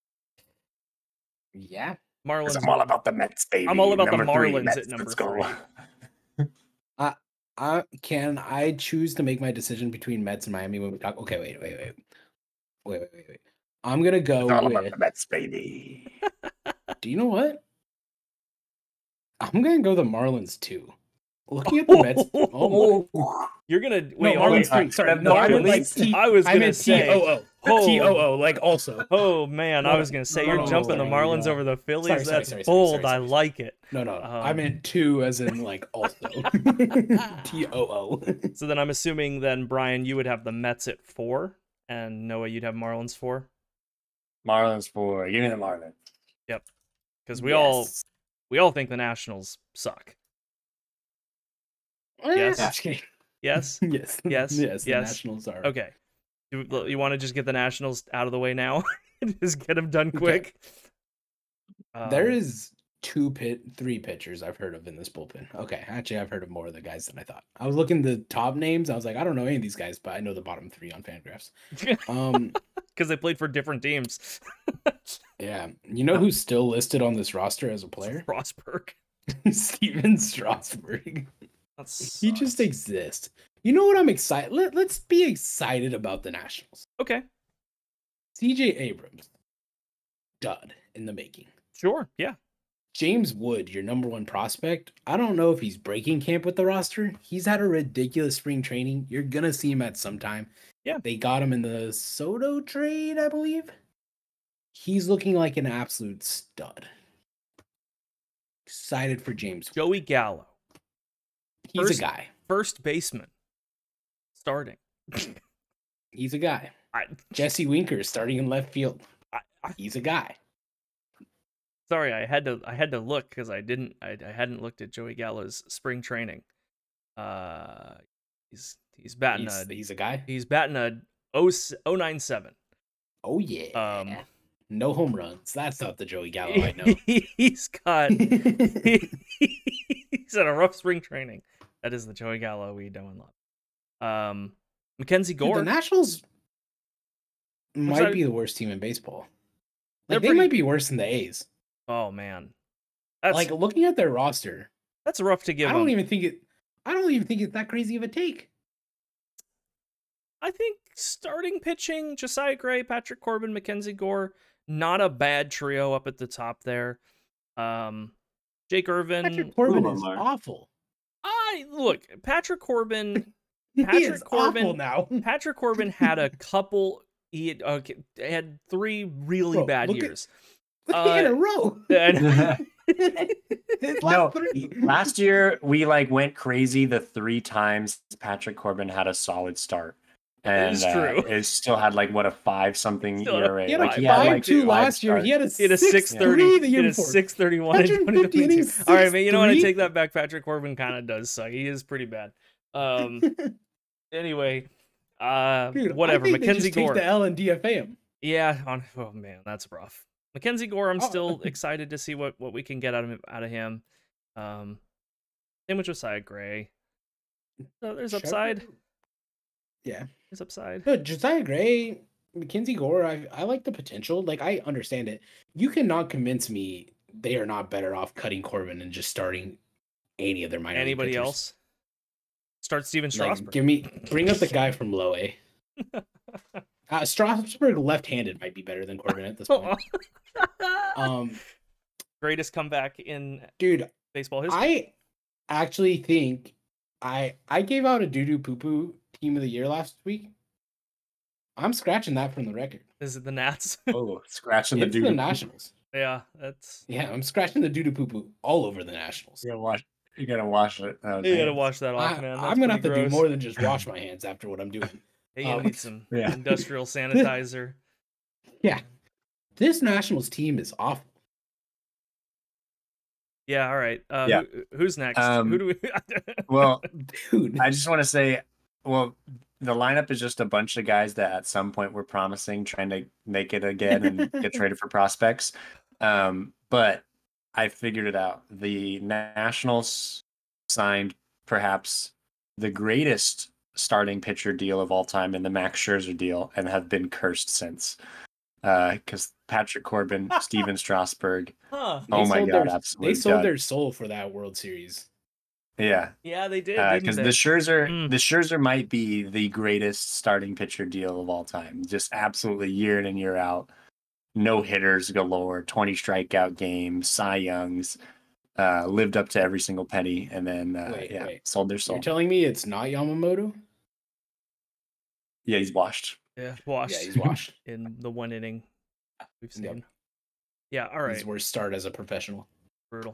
yeah. Marlins? I'm all about the Mets, baby. I'm all about the Number three, Marlins Mets, at number let's go. three. I can I choose to make my decision between Mets and Miami when we talk? Okay, wait, wait, wait, wait, wait, wait, wait. I'm gonna go It's all about with. the Mets, baby. Do you know what? I'm gonna go the Marlins too. Looking at the Mets. Oh my. You're gonna No, wait. Marlins are we- three. Sorry, the no, I meant like Marlins- T. I was I gonna meant say- T O O. Oh. T O O, like also. Oh man, I No, was gonna say no, you're no, jumping the sorry, Marlins no. over the Phillies. Sorry, sorry, That's sorry, sorry, bold. sorry, sorry, I sorry. like it. No, no, I Um, meant two as in like also. T O O. So then I'm assuming then Brian, you would have the Mets at four, and Noah, you'd have Marlins four, Marlins four. Give me the Marlins. because we all Yes. we all think the Nationals suck. Eh, Yes. just kidding. Yes. Yes. Yes, Yes. The yes. Nationals are. Okay. You, you want to just get the Nationals out of the way now? Just get them done quick. There Um, is two pit, three pitchers I've heard of in this bullpen. Okay, actually, I've heard of more of the guys than I thought. I was looking the top names. I was like, I don't know any of these guys, but I know the bottom three on Fangraphs. Um, because they played for different teams. yeah, you know who's still listed on this roster as a player? Frostburg. Steven Strasburg. That's He just exists. You know what I'm excited? Let, let's be excited about the Nationals. okay. C J Abrams, dud in the making. Sure. Yeah. James Wood, your number one prospect. I don't know if he's breaking camp with the roster. He's had a ridiculous spring training. You're gonna see him at some time. Yeah. They got him in the Soto trade, I believe. He's looking like an absolute stud. Excited for James Wood. Joey Gallo, He's first- a guy. first baseman, starting. He's a guy. I, Jesse Winker starting in left field. I, I He's a guy. sorry, I had to I had to look because I didn't I, I hadn't looked at Joey Gallo's spring training. Uh, he's he's batting He's, a he's a guy. he's batting a oh nine seven. Oh yeah. Um, no home runs. That's not the Joey Gallo I know. He's got he's had a rough spring training. That is the Joey Gallo we know and love. Um, Mackenzie Dude, Gore. the Nationals might sorry? be the worst team in baseball. They're Like, they pretty- might be worse than the A's. Oh man, that's Like looking at their roster, that's rough to give I don't them. even think it. I don't even think it's that crazy of a take. I think starting pitching, Josiah Gray, Patrick Corbin, Mackenzie Gore, not a bad trio up at the top there. Um, Jake Irvin. Patrick Corbin Ooh, is Lamar. awful. I look, Patrick Corbin. he Patrick is Corbin- awful now. Patrick Corbin had a couple. He had, okay, had three really Bro, bad look at- years. in uh, a row. And- His last No, three. last year we like went crazy the three times Patrick Corbin had a solid start. And is uh, true. it still had like what a five something Still had- E R A. He had a like, five five two two last year. starts. He had a He had a six six three thirty. the He year had a before. six thirty one in one hundred twenty fifty twenty-two. innings, All right, man. You know what? I six take three. that back. Patrick Corbin kind of does suck. He is pretty bad. Um. Anyway, uh, Dude, whatever. I think Mackenzie they just Gore. take the L and D F A him. Yeah. On. Oh man, that's rough. Mackenzie Gore. I'm Oh. still excited to see what what we can get out of him. Out of him. Um. Same with Josiah Gray. So there's upside. Yeah. There's upside. But Josiah Gray, Mackenzie Gore, I I like the potential. Like I understand it. You cannot convince me they are not better off cutting Corbin and just starting any of their minor league Anybody pitchers. else? Start Steven Like, Strasburg. give me bring up the guy from Low A. Uh, Strasburg left-handed might be better than Corbin at this point. Um, Greatest comeback in dude, baseball history. I actually think I I gave out a doo doo poo poo team of the year last week. I'm scratching that from the record. Is it the Nats? Oh, scratching the It's dude. the Nationals. Yeah, that's. Yeah, I'm scratching the doo doo poo poo all over the Nationals. You gotta watch. You gotta wash it. Oh, You gotta damn. wash that off, I, man. That's I'm gonna have to pretty do gross. more than just wash my hands after what I'm doing. Hey, you um, need some yeah. industrial sanitizer. Yeah, this Nationals team is awful. Yeah, all right. Uh, Yeah. who, who's next? Um, Who do we? Well, Dude, I just want to say, well, the lineup is just a bunch of guys that at some point were promising, trying to make it again and get traded for prospects. Um, but I figured it out. The Nationals signed perhaps the greatest starting pitcher deal of all time in the Max Scherzer deal and have been cursed since. Because Patrick Corbin, Steven Strasburg. huh? Oh they my sold God, their, absolute they sold dud. their soul for that World Series. Yeah. Yeah, they did. Because didn't the they? Scherzer, Mm. the Scherzer might be the greatest starting pitcher deal of all time. Just absolutely year in and year out, no hitters galore, twenty strikeout games, Cy Youngs, uh, lived up to every single penny, and then uh, Wait, yeah, wait. sold their You're soul. telling me it's not Yamamoto? Yeah, he's washed. Yeah, washed Yeah, he's washed. in the one inning we've seen. Yep. Yeah, all right. His worst start as a professional. Brutal.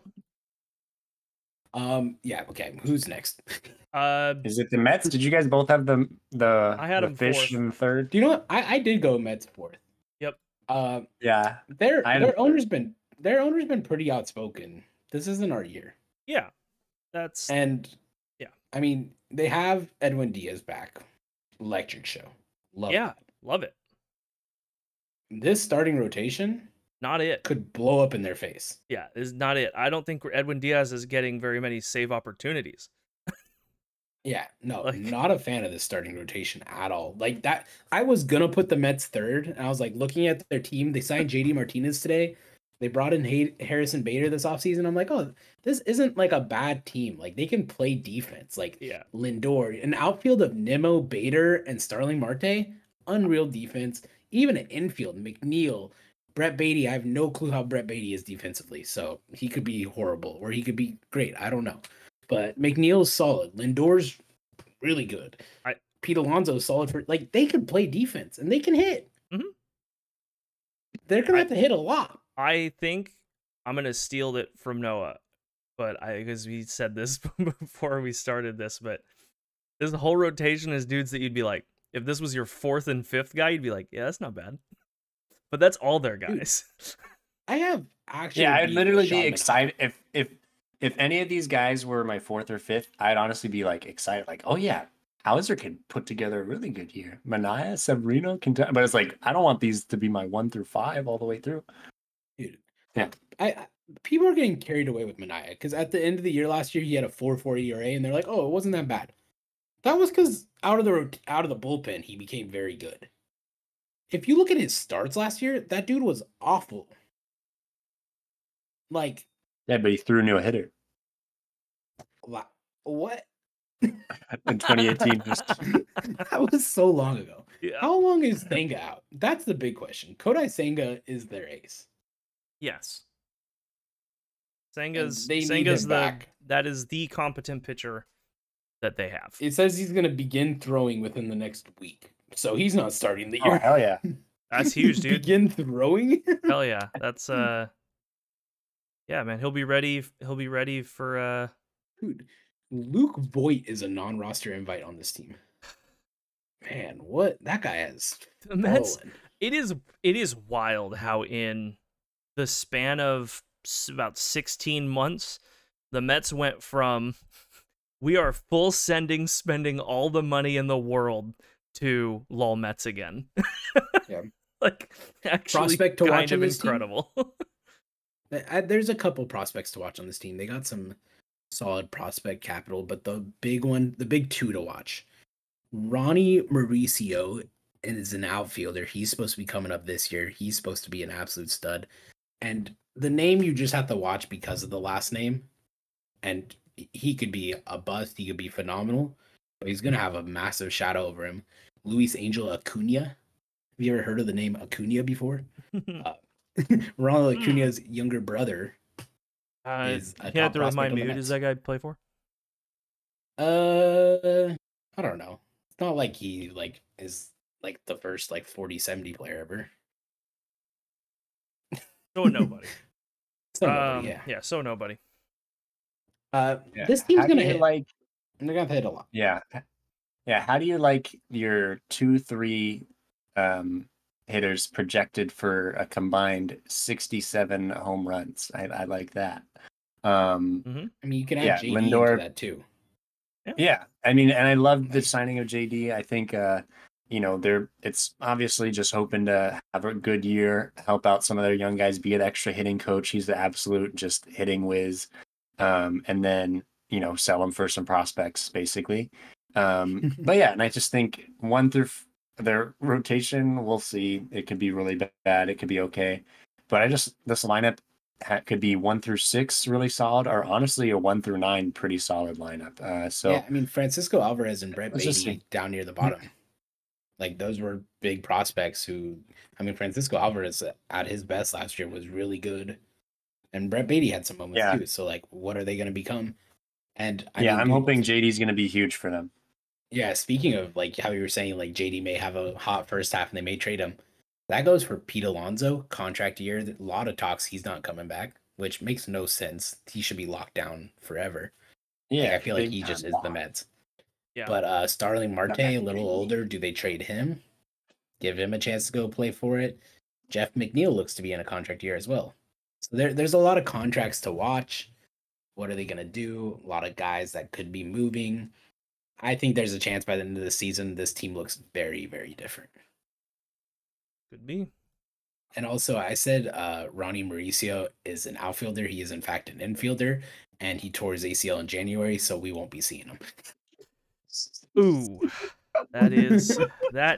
Um, yeah, okay. Who's next? Uh, Is it the Mets? Did you guys both have the the, I had the them fish fourth. in third? Do you know what? I, I did go Mets fourth. Yep. Uh, Yeah, their I had their them third. owner's been their owner's been pretty outspoken. This isn't our year. yeah, that's And Yeah. I mean, they have Edwin Diaz back. Electric show. Love yeah, that. love it. This starting rotation Not it. could blow up in their face. Yeah, is not it. I don't think Edwin Diaz is getting very many save opportunities. Yeah, no, Like- not a fan of this starting rotation at all. Like that, I was gonna put the Mets third, and I was like looking at their team. They signed J D Martinez today. They brought in Hay- Harrison Bader this offseason. I'm like, oh, this isn't like a bad team. Like they can play defense. Like Yeah. Lindor, an outfield of Nimmo, Bader, and Starling Marte, unreal defense. Even an infield, McNeil, Brett Beatty. I have no clue how Brett Beatty is defensively, so he could be horrible or he could be great. I don't know. But McNeil's solid. Lindor's really good. I- Pete Alonso's solid for like they can play defense and they can hit. Mhm. They're gonna I- have to hit a lot. I think I'm gonna steal it from Noah, but I because we said this before we started this, but this whole rotation is dudes that you'd be like, if this was your fourth and fifth guy, you'd be like, yeah, that's not bad. But that's all their guys. I have actually. yeah. I'd beat literally Sean be McVay. excited if if if any of these guys were my fourth or fifth. I'd honestly be like excited, like, oh yeah, Hauser could put together a really good year. Mania, Severino, can, but it's like I don't want these to be my one through five all the way through. Dude, Yeah. I, I people are getting carried away with Mania because at the end of the year last year he had a four four E R A and they're like, oh, it wasn't that bad. That was because out of the rot- out of the bullpen he became very good. If you look at his starts last year, that dude was awful. Like, Yeah, but he threw into a hitter la- what? in twenty eighteen. Just That was so long ago. Yeah. How long is Senga out? That's the big question. Kodai Senga is their ace. Yes. Senga's they need Senga's him the back. that is the competent pitcher that they have. It says he's going to begin throwing within the next week. So he's not starting the oh year. hell yeah. That's huge, dude. Begin throwing? Hell yeah. That's uh yeah, man. He'll be ready. He'll be ready for uh Dude, Luke Voigt is a non-roster invite on this team. Man, what? That guy has the Mets. fallen. It is it is wild how in the span of s- about sixteen months the Mets went from we are full sending, spending all the money in the world to lol Mets again. Yeah. Like, actually Prospect to kind watch on of this team? incredible. I, there's a couple prospects to watch on this team. They got some solid prospect capital, but the big one, the big two to watch, Ronnie Mauricio is an outfielder. He's supposed to be coming up this year. He's supposed to be an absolute stud. And the name you just have to watch because of the last name. And he could be a bust. He could be phenomenal. But he's going to have a massive shadow over him. Luis Angel Acuna. Have you ever heard of the name Acuna before? uh, Ronald Acuna's mm. younger brother uh, is a you have to top remind me, prospect who does that guy play for? Uh, I don't know. It's not like he like is like the first like forty seventy player ever. So nobody. so nobody, um, yeah. Yeah, so nobody. Uh, Yeah. This team's How gonna do you hit. like They're gonna hit a lot. yeah yeah how do you like your two three um hitters projected for a combined sixty-seven home runs? I, I like that. um Mm-hmm. I mean, you can add yeah, J D Lindor, into that too. Yeah. yeah I mean, and I love the signing of J D. I think uh you know, they're it's obviously just hoping to have a good year, help out some of their young guys, be an extra hitting coach. He's the absolute just hitting whiz. Um, and then, you know, sell them for some prospects, basically. Um, but yeah, and I just think one through f- their rotation, we'll see. It could be really bad. It could be okay. But I just, this lineup ha- could be one through six really solid, or honestly a one through nine pretty solid lineup. Uh, so Yeah, I mean, Francisco Alvarez and Brett Let's just Beatty see. down near the bottom. Like, those were big prospects who, I mean, Francisco Alvarez at his best last year was really good. And Brett Beatty had some moments Yeah. too. So, like, what are they going to become? And I yeah, mean, I'm dude, hoping J D's going to be huge for them. Yeah, speaking of like how you were saying, like J D may have a hot first half and they may trade him. That goes for Pete Alonso, contract year. A lot of talks he's not coming back, which makes no sense. He should be locked down forever. Yeah, Like, I feel like big he just time is lock. the Mets. Yeah. But uh Starling Marte, a little older. Do they trade him? Give him a chance to go play for it. Jeff McNeil looks to be in a contract year as well. So there, there's a lot of contracts to watch. What are they going to do? A lot of guys that could be moving. I think there's a chance by the end of the season, this team looks very, very different. Could be. And also, I said uh, Ronnie Mauricio is an outfielder. He is, in fact, an infielder. And he tore his A C L in January, so we won't be seeing him. Ooh. That is that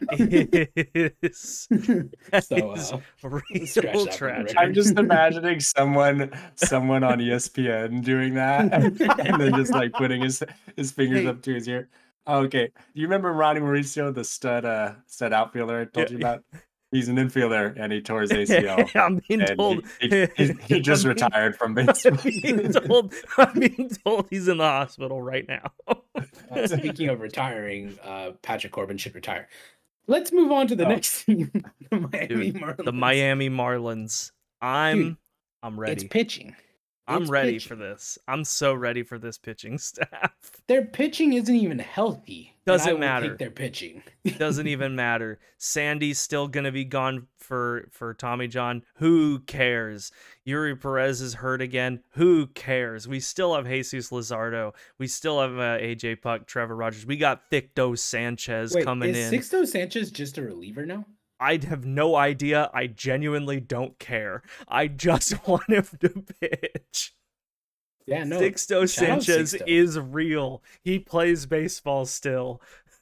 is that So, is uh, real scratch that from the tragic. record. I'm just imagining someone someone on E S P N doing that and then just like putting his his fingers Hey. up to his ear. Oh, okay. Do you remember Ronnie Mauricio, the stud uh stud outfielder I told you Yeah. about? He's an infielder and he tore his A C L. I'm being and told he, he, he, he just I'm being- retired from I'm baseball. being told I'm being told he's in the hospital right now. Uh, speaking of retiring, uh, Patrick Corbin should retire. Let's move on to the Oh. next team, the Miami Dude, Marlins. the Miami Marlins. I'm Dude, I'm It's ready. pitching. I'm It's ready pitching. for this. I'm so ready for this pitching staff. Their pitching isn't even healthy. and Doesn't I will matter. Take their pitching. Doesn't even matter. Sandy's still gonna be gone for for Tommy John. Who cares? Yuri Perez is hurt again. Who cares? We still have Jesus Luzardo. We still have uh, A J Puck, Trevor Rogers. We got Thicto Sanchez Wait, coming is in. Sixto Sanchez just a reliever now? I have no idea. I genuinely don't care. I just want him to pitch. Yeah, no. Sixto shout out Sanchez Sixto. is real. He plays baseball still.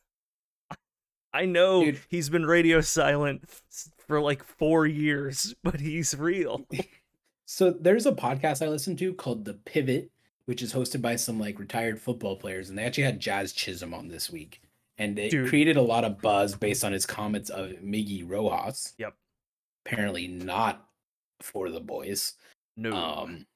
I know Dude. he's been radio silent for like four years, but he's real. So there's a podcast I listen to called The Pivot, which is hosted by some like retired football players, and they actually had Jazz Chisholm on this week, and it Dude. created a lot of buzz based on his comments of Miggy Rojas. Yep. Apparently not for the boys. No. Um,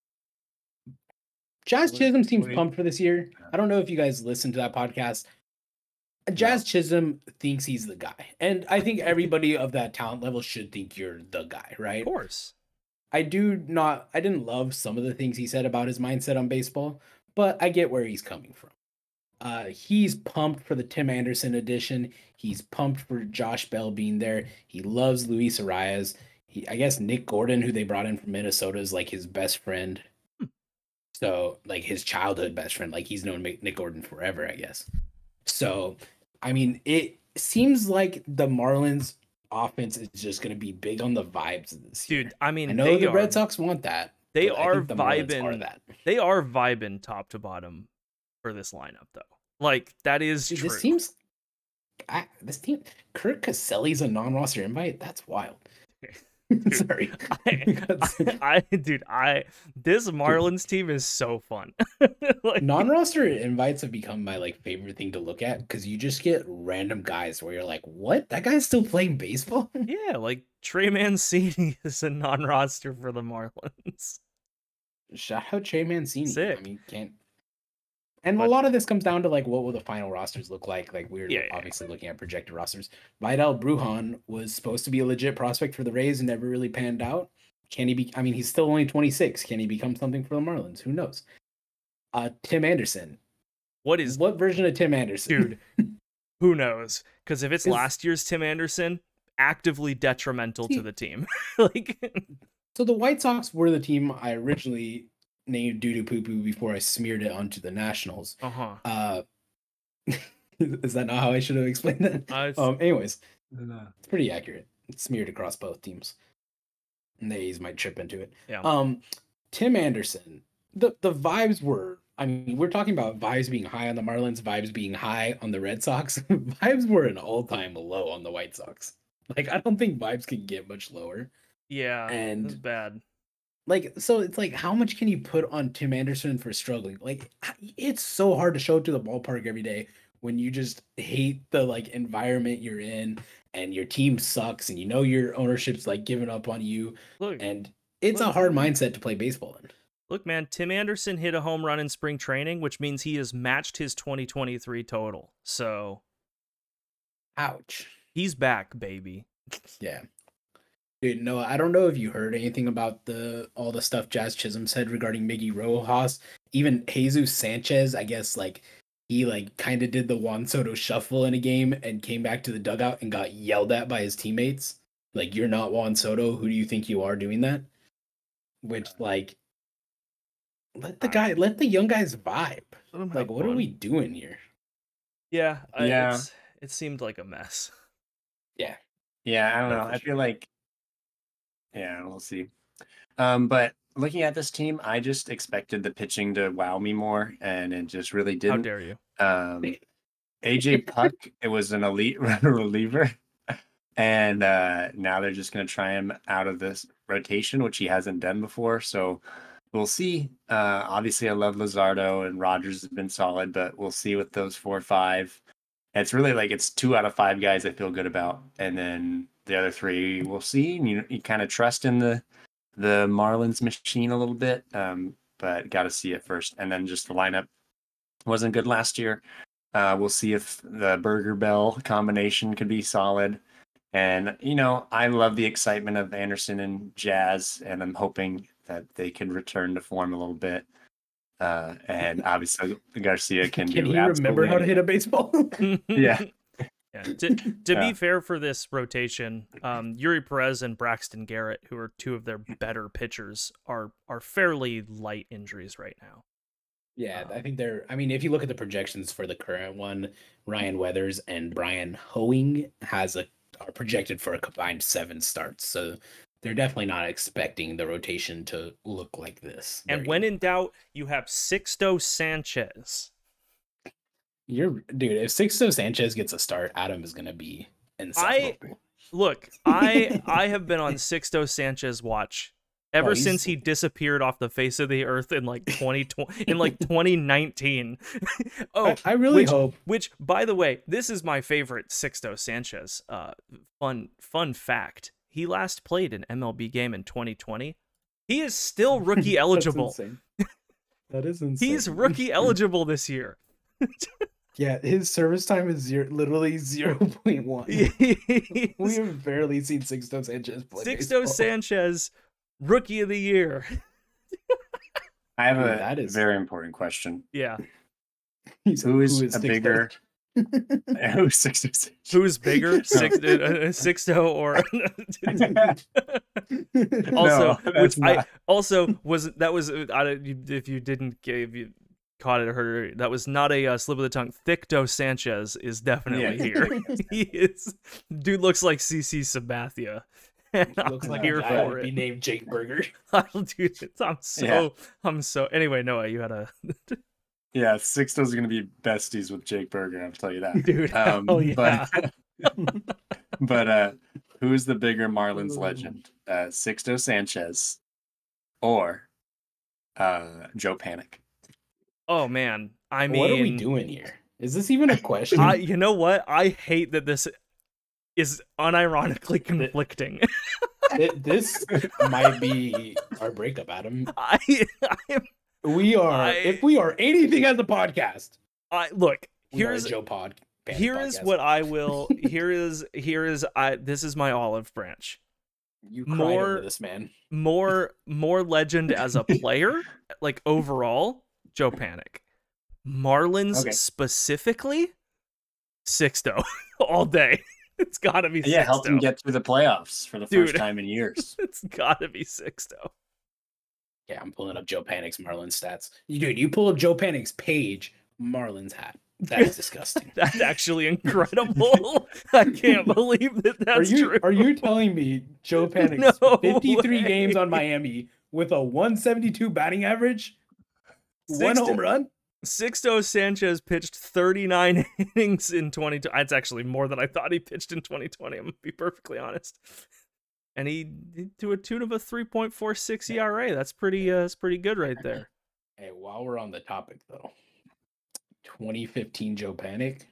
Jazz What- Chisholm seems what do you- pumped for this year. I don't know if you guys listened to that podcast. Jazz Chisholm thinks he's the guy. And I think everybody of that talent level should think you're the guy, right? Of course. I do not, I didn't love some of the things he said about his mindset on baseball, but I get where he's coming from. Uh, he's pumped for the Tim Anderson edition. He's pumped for Josh Bell being there. He loves Luis Arias. He, I guess Nick Gordon, who they brought in from Minnesota, is like his best friend. So like his childhood best friend, like he's known Nick Gordon forever, I guess. So I mean, it seems like the Marlins offense is just going to be big on the vibes this year. Dude, I mean, I know they the are, Red Sox want that. They but I are think the Marlins vibing. Are that. They are vibing top to bottom for this lineup, though. Like that is Dude, true. This team's, I, this team, Kirk Caselli's a non-roster invite. That's wild. Sorry, I, I, dude, I this Marlins team is so fun. Like, non-roster invites have become my like favorite thing to look at because you just get random guys where you're like, "What? That guy's still playing baseball?" Yeah, like Trey Mancini is a non-roster for the Marlins. Shout out Trey Mancini. Sick. I mean, can't. And But, a lot of this comes down to like what will the final rosters look like? Like we're Yeah, yeah, obviously looking at projected rosters. Vidal Brujan was supposed to be a legit prospect for the Rays and never really panned out. Can he be? I mean, he's still only twenty-six. Can he become something for the Marlins? Who knows? Uh, Tim Anderson. what is What version of Tim Anderson? dude? Who knows? Because if it's Is- last year's Tim Anderson, actively detrimental See- to the team. Like, So the White Sox were the team I originally named Doo Doo Poo Poo before I smeared it onto the Nationals. uh-huh. Uh, is that not how I should have explained that? Uh, it's- Um, anyways, it's pretty accurate. It's smeared across both teams. And the A's might trip into it. Yeah. Um, Tim Anderson, the, the vibes were, I mean, we're talking about vibes being high on the Marlins, vibes being high on the Red Sox. Vibes were an all-time low on the White Sox. Like, I don't think vibes can get much lower. yeah, and- it's bad. Like, so it's like, how much can you put on Tim Anderson for struggling? Like, it's so hard to show up to the ballpark every day when you just hate the like environment you're in and your team sucks and you know your ownership's like giving up on you. Look, And it's a Look. hard mindset to play baseball in. Look, man, Tim Anderson hit a home run in spring training, which means he has matched his twenty twenty-three total. So Ouch. he's back, baby. Yeah. Dude, no, I don't know if you heard anything about the all the stuff Jazz Chisholm said regarding Miggy Rojas. Even Jesus Sanchez, I guess, like he like kind of did the Juan Soto shuffle in a game and came back to the dugout and got yelled at by his teammates. Like, you're not Juan Soto. Who do you think you are doing that? Which, like, let the guy, let the young guys vibe. Like, what are we doing here? Yeah, I- Yeah. It's, it seemed like a mess. Yeah. Yeah, I don't No, know. for I sure. feel like, yeah, we'll see. Um, but looking at this team, I just expected the pitching to wow me more, and it just really How didn't. dare you? Um, A J Puck, it was an elite reliever, and uh, now they're just going to try him out of this rotation, which he hasn't done before. So we'll see. Uh, obviously, I love Luzardo, and Rogers has been solid, but we'll see with those four or five. It's really like it's two out of five guys I feel good about, and then the other three we'll see. And you you kind of trust in the the Marlins machine a little bit, um, but got to see it first. And then just the lineup wasn't good last year. Uh, we'll see if the Burger Bell combination could be solid. And you know, I love the excitement of Anderson and Jazz, and I'm hoping that they can return to form a little bit. Uh, and obviously Garcia can, Can do he remember how to absolutely hit a baseball? Yeah. Yeah. To, to Yeah. be fair for this rotation, um, Yuri Perez and Braxton Garrett, who are two of their better pitchers, are are fairly light injuries right now. Yeah, I think they're. I mean, if you look at the projections for the current one, Ryan Weathers and Brian Hoeing has a are projected for a combined seven starts. So they're definitely not expecting the rotation to look like this. And Very- when in doubt, you have Sixto Sanchez. you're dude, if Sixto Sanchez gets a start, Adam is gonna be insufferable. Look, I I have been on Sixto Sanchez watch ever Oh, he's- since he disappeared off the face of the earth in like twenty twenty in like twenty nineteen. Oh, I, I really which, hope. Which, by the way, this is my favorite Sixto Sanchez. Uh, fun fun fact: he last played an M L B game in twenty twenty. He is still rookie eligible. That's insane. That is insane. He's rookie eligible this year. Yeah, his service time is zero, literally zero point one. We He's- have barely seen Sixto Sanchez play. Sixto baseball. Sanchez, rookie of the year. I have Dude, a that is- very important question. Yeah. He's- Who is a Sixto? bigger Who's Sixto? Who's bigger, Six, uh, Sixto or also? No, which that's I not. also was that was uh, I, don't- if you didn't if you caught it or heard it, that was not a uh, slip of the tongue. Thicto Sanchez is definitely Yeah. here. He is dude looks like C C Sabathia. And I'm Looks like here a guy for would be it. named Jake Burger. Dude, I'm so Yeah. I'm so anyway. Noah, you had a Yeah, Sixto's gonna be besties with Jake Berger. I'll tell you that. dude. Um, hell yeah. But but uh, who's the bigger Marlins legend? Uh, Sixto Sanchez or uh, Joe Panic? Oh man, I mean, What are we doing here? Is this even a question? I, you know what? I hate that this is unironically conflicting. Th- this might be our breakup, Adam. I, I, We are, I- if we are anything as a podcast, I look. we are a Here's Joe Pod. Panic here is podcast. what I will. Here is here is I. This is my olive branch. you cried more- over this man. More more legend as a player, like overall, Joe Panic. Marlins Okay. specifically, Sixto all day. It's gotta be Yeah, Sixto. helped him get through the playoffs for the Dude. first time in years. It's gotta be Sixto. Yeah, I'm pulling up Joe Panic's Marlins stats. You dude, you pull up Joe Panic's page, Marlins hat. That is disgusting. That's actually incredible. I can't believe that that's are you true. are you telling me Joe Panic's No fifty-three way. games on Miami with a one seventy-two batting average, one Sixto- home run? Sixto Sanchez pitched thirty-nine innings in twenty twenty. That's actually more than I thought he pitched in twenty twenty. I'm gonna be perfectly honest. And he did to a tune of a three point four six E R A. That's pretty. Uh, that's pretty good right there. Hey, while we're on the topic though, twenty fifteen Joe Panic,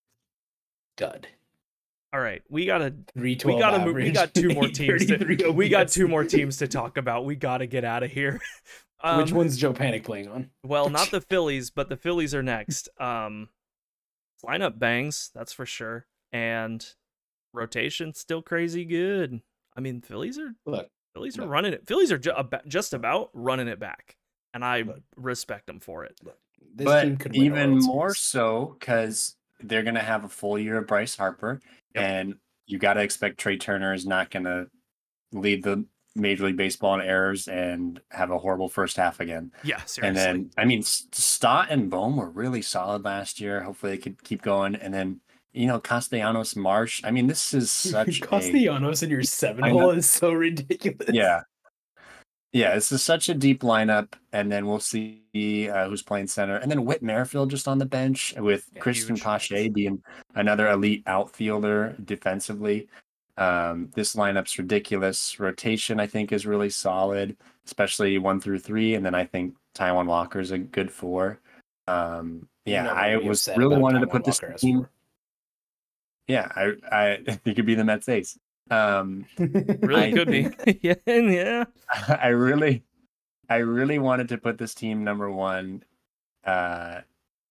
dud. All right, we gotta. three We twelve gotta. Move, average. we got two more teams. thirty-three To, we got O P S. two more teams to talk about. We gotta get out of here. Um, Which one's Joe Panic playing on? Well, not the Phillies, but the Phillies are next. Um, lineup bangs, that's for sure, and rotation still crazy good. I mean, Phillies are Look, Phillies are look. running it. Phillies are ju- about, just about running it back, and I Look. respect them for it. this But team could win a even World more Series. so because they're going to have a full year of Bryce Harper, Yep. and you got to expect Trey Turner is not going to lead the Major League Baseball in errors and have a horrible first half again. Yeah, seriously. And then, I mean, S- Stott and Bohm were really solid last year. Hopefully, they could keep going. And then, you know, Castellanos, Marsh. I mean, this is such a Castellanos in your seven I know. hole is so ridiculous. yeah, yeah. This is such a deep lineup. And then we'll see uh, who's playing center. And then Whit Merrifield just on the bench with Yeah, Christian huge. Pache being another elite outfielder defensively. Um, this lineup's ridiculous. Rotation, I think, is really solid, especially one through three. And then I think Taiwan Walker is a good four. Um, yeah, Never I be was upset really about wanted to Taiwan put this Walker as team. four. Yeah, I, I think could be the Mets ace. Um, really I could be. yeah, yeah. I really, I really wanted to put this team number one, uh,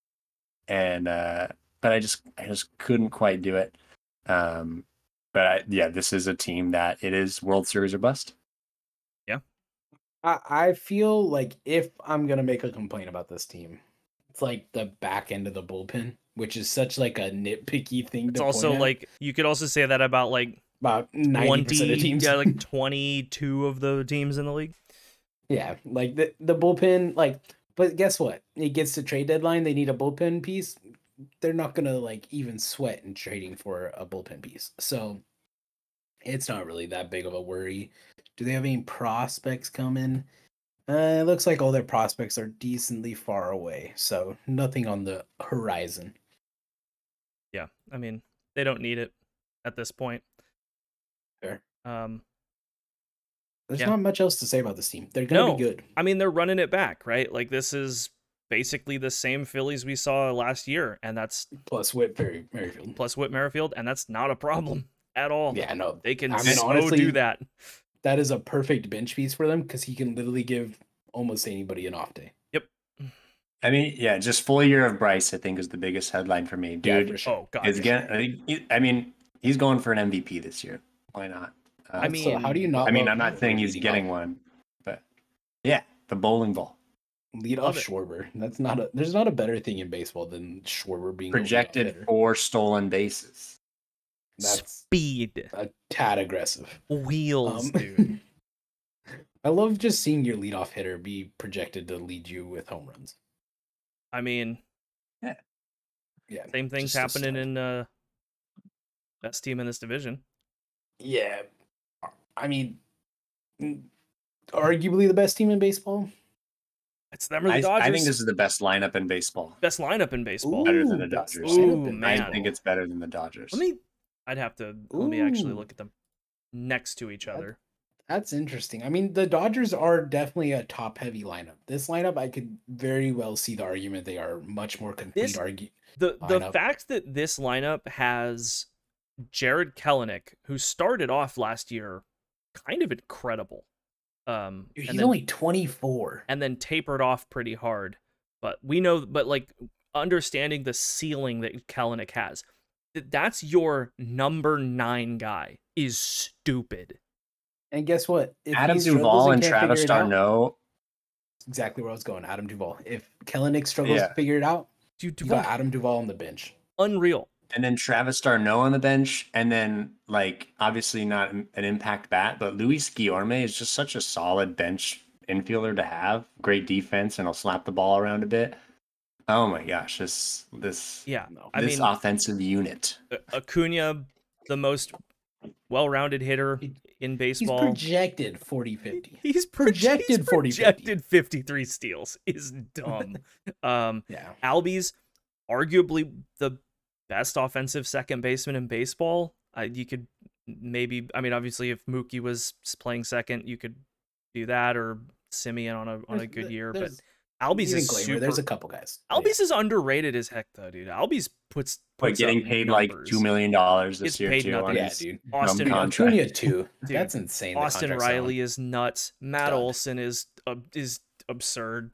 and uh, but I just, I just couldn't quite do it. Um, but I, yeah, this is a team that it is World Series or bust. I, I feel like if I'm gonna make a complaint about this team, it's like the back end of the bullpen, which is such like a nitpicky thing. It's to also point at. like you could also say that about like about ninety percent twenty, of teams. yeah, like twenty-two of the teams in the league. Yeah, like the the bullpen, like, but guess what? It gets to trade deadline. They need a bullpen piece. They're not gonna like even sweat in trading for a bullpen piece. So it's not really that big of a worry. Do they have any prospects coming? Uh, it looks like all their prospects are decently far away. So nothing on the horizon. Yeah, I mean they don't need it at this point. Fair. Um, There's Yeah. not much else to say about this team. They're gonna No. be good. I mean they're running it back, right? Like this is basically the same Phillies we saw last year, and that's Plus Whit Perry Merrifield. plus Whit Merrifield, and that's not a problem at all. Yeah, no, They can I mean, so honestly, do that. that is a perfect bench piece for them because he can literally give almost anybody an off day. I mean, yeah, just full year of Bryce, I think, is the biggest headline for me, Yeah, dude. for sure. Oh god. Is again, I, think- I mean, he's going for an M V P this year. Why not? Uh, I mean, so how do you not? I mean, love I'm not him saying for he's leading getting off? one, but yeah, the bowling ball. Lead Love off it. Schwarber. That's not a. There's not a better thing in baseball than Schwarber being a leadoff Projected hitter. four stolen bases. That's Speed. a tad aggressive. Wheels, Um, dude. I love just seeing your leadoff hitter be projected to lead you with home runs. I mean, Yeah, same things just a happening stud. in uh best team in this division. Yeah, I mean, mm, arguably the best team in baseball. It's them or the I, Dodgers. I think this is the best lineup in baseball. best lineup in baseball. Better than the best Dodgers. lineup Ooh, in man. I baseball. think it's better than the Dodgers. Let me. I'd have to. Let me actually Ooh. look at them next to each That- other. That's interesting. I mean, the Dodgers are definitely a top-heavy lineup. This lineup, I could very well see the argument they are much more complete. This- Argue. The the lineup. fact that this lineup has Jared Kelenic, who started off last year, kind of incredible. Um, Dude, and he's then- only twenty-four. and then tapered off pretty hard. But we know, but like understanding the ceiling that Kelenic has, that that's your number nine guy is stupid. And guess what? If Adam he struggles Duvall and can't Travis figure it out- Darno. Exactly where I was going. Adam Duvall. If Kelenic struggles Yeah. to figure it out, Dude, you got Adam Duvall on the bench. unreal. And then Travis Darno on the bench, and then like obviously not an impact bat, but Luis Guillorme is just such a solid bench infielder to have. Great defense, and he'll slap the ball around a bit. Oh my gosh, this this Yeah, No. I this mean, offensive unit. Acuna, the most well-rounded hitter He- in He's baseball. projected forty fifty. He's projected he's forty, projected fifty-three steals is dumb. um, Yeah. Albies, arguably the best offensive second baseman in baseball. Uh, you could maybe, I mean, obviously, if Mookie was playing second, you could do that, or Simeon on a on a There's- good year. But there's- Albies even is Glaber, super. There's a couple guys. Albies is underrated as heck, though, dude. Albies puts, But puts getting up paid like numbers. two million dollars this Gets year paid too. nothing. on Yeah, his dude. Austin- dumb Dude, contract. Acuna too. Dude, That's insane. the Austin contract's on. Riley is nuts. Matt Stud. Olson is uh, is absurd.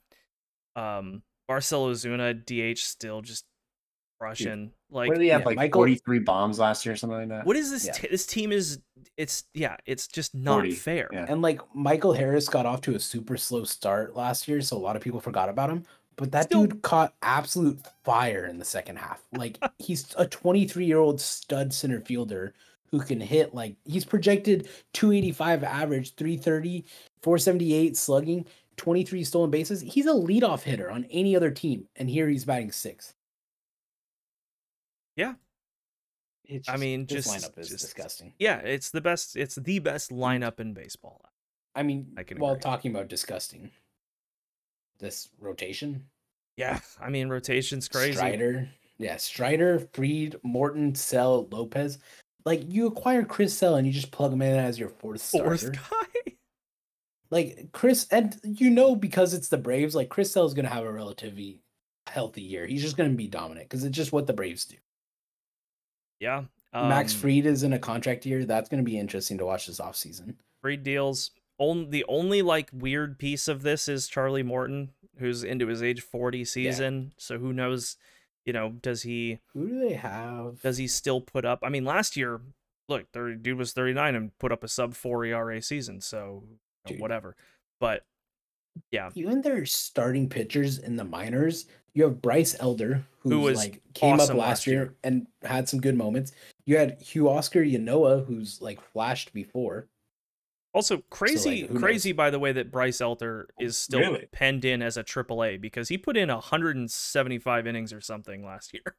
Um, Marcelo Zuna D H still just crushing. Like, What did he have? yeah, like Michael- forty-three bombs last year, or something like that. what is this? Yeah. T- this team is it's yeah, it's just not forty, fair. yeah. And like Michael Harris got off to a super slow start last year, so a lot of people forgot about him. But that Still- dude caught absolute fire in the second half. Like he's a twenty-three year old stud center fielder who can hit like he's projected two eighty-five average, three thirty, four seventy-eight slugging, twenty-three stolen bases. He's a leadoff hitter on any other team, and here he's batting sixth. Yeah. It's I mean, this just- lineup is just- disgusting. Yeah, it's the best. It's the best lineup in baseball. I mean, I can while agree. talking about disgusting, this rotation, Yeah, I mean, rotation's crazy. Strider, yeah, Strider, Fried, Morton, Sell, Lopez. Like you acquire Chris Sell and you just plug him in as your fourth Fourth starter. guy. Like Chris, and you know because it's the Braves, like Chris Sell is gonna have a relatively healthy year. He's just gonna be dominant because it's just what the Braves do. Yeah. Max um, Fried is in a contract year. That's gonna be interesting to watch this offseason. Free deals. On, the only like weird piece of this is Charlie Morton, who's into his age forty season. So who knows? You know, does he Who do they have? does he still put up? I mean, last year, look, the dude was thirty-nine and put up a sub four E R A season. So you know, Dude. whatever. But yeah, Even their starting pitchers in the minors, you have Bryce Elder, who's Who was like came awesome up last last year, year. and had some good moments. You had Hugh Oscar Yanoa, who's like flashed before. also crazy, who crazy by the way that Bryce Elder is still Really? penned in as a triple A because he put in one hundred seventy-five innings or something last year.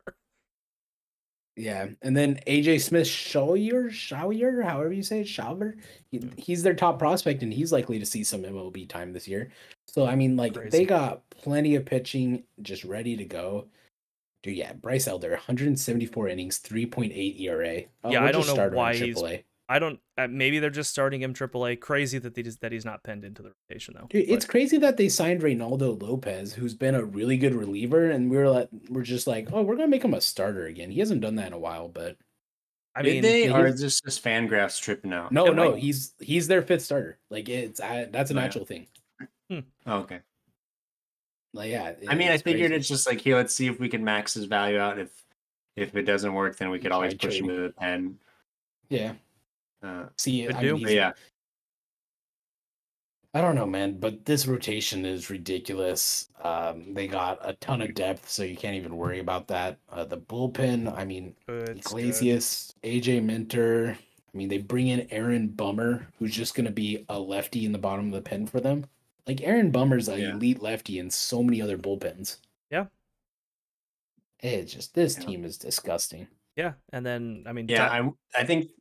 Yeah, and then A J Smith Shawyer, Shawyer, however you say it, Shawver, he, he's their top prospect, and he's likely to see some M L B time this year. So I mean, like Crazy. they got plenty of pitching just ready to go. Dude, yeah, Bryce Elder, one hundred seventy-four innings, three point eight E R A. Oh, Yeah, we'll I don't just know start him on why he's- triple A. I don't. Uh, maybe they're just starting him triple A. Crazy that they just, that he's not penned into the rotation though. Dude, it's But crazy that they signed Reynaldo Lopez, who's been a really good reliever, and we were like, we're just like, oh, we're gonna make him a starter again. He hasn't done that in a while, but I Did mean, they, yeah, or he's- is this just Fangraphs tripping out? no, And, no, like- he's he's their fifth starter. Like it's I, that's a Yeah. natural thing. Oh, okay. Like yeah, I mean, I it's figured crazy. it's just like, hey, let's see if we can max his value out. If if it doesn't work, then we could always Try push him trading. to the pen. yeah. Uh, See, Could I do. mean, but he's, yeah, I don't know, man, but this rotation is ridiculous. Um, they got a ton of depth, so you can't even worry about that. Uh, the bullpen, I mean, It's good. Iglesias, A J Minter. I mean, they bring in Aaron Bummer, who's just going to be a lefty in the bottom of the pen for them. Like, Aaron Bummer's an Yeah. elite lefty in so many other bullpens. Yeah. It's just, this Yeah. team is disgusting. Yeah, and then I mean, Yeah, Di- I I think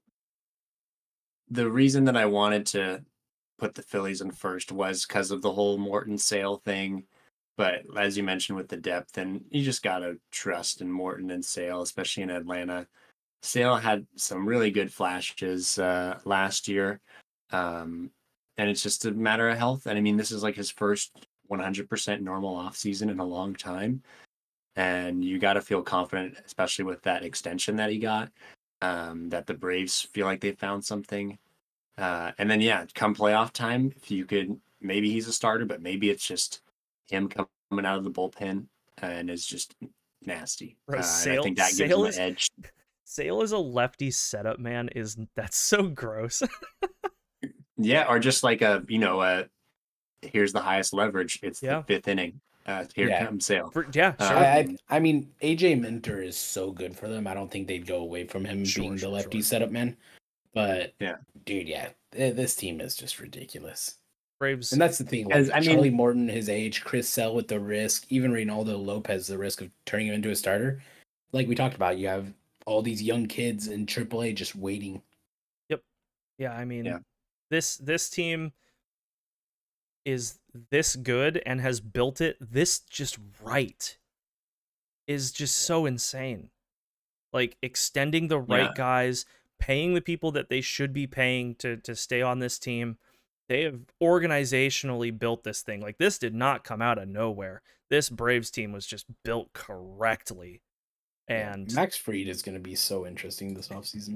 the reason that I wanted to put the Phillies in first was because of the whole Morton Sale thing. But as you mentioned with the depth, and you just gotta trust in Morton and Sale, especially in Atlanta. Sale had some really good flashes uh, last year, um, and it's just a matter of health. And I mean, this is like his first one hundred percent normal offseason in a long time, and you got to feel confident, especially with that extension that he got, um, that the Braves feel like they found something. Uh, and then, yeah, come playoff time, if you could, maybe he's a starter, but maybe it's just him coming out of the bullpen and is just nasty. Bro, uh, and Sale- I think that gives Sale him is- an edge. Sale is a lefty setup man. Is that's so gross. Yeah, or just like a, you know, uh, here's the highest leverage. It's Yeah. the fifth inning. Uh, here Yeah. comes Sale. For- yeah, Uh, sure. I, I I mean, A J Minter is so good for them. I don't think they'd go away from him Sure, being the sure, lefty sure. setup man. But Yeah. dude, yeah, th- this team is just ridiculous. Braves. And that's the thing. Like, As- I mean- Charlie Morton, his age, Chris Sell with the risk, even Reynaldo Lopez, the risk of turning him into a starter. Like we talked about, you have all these young kids in triple A just waiting. Yeah, I mean, Yeah. this this team is this good and has built it this just right. Is just so insane. Like extending the right Yeah. guys, paying the people that they should be paying to to stay on this team. They have organizationally built this thing. Like this did not come out of nowhere. This Braves team was just built correctly. Yeah, And Max Fried is going to be so interesting this offseason.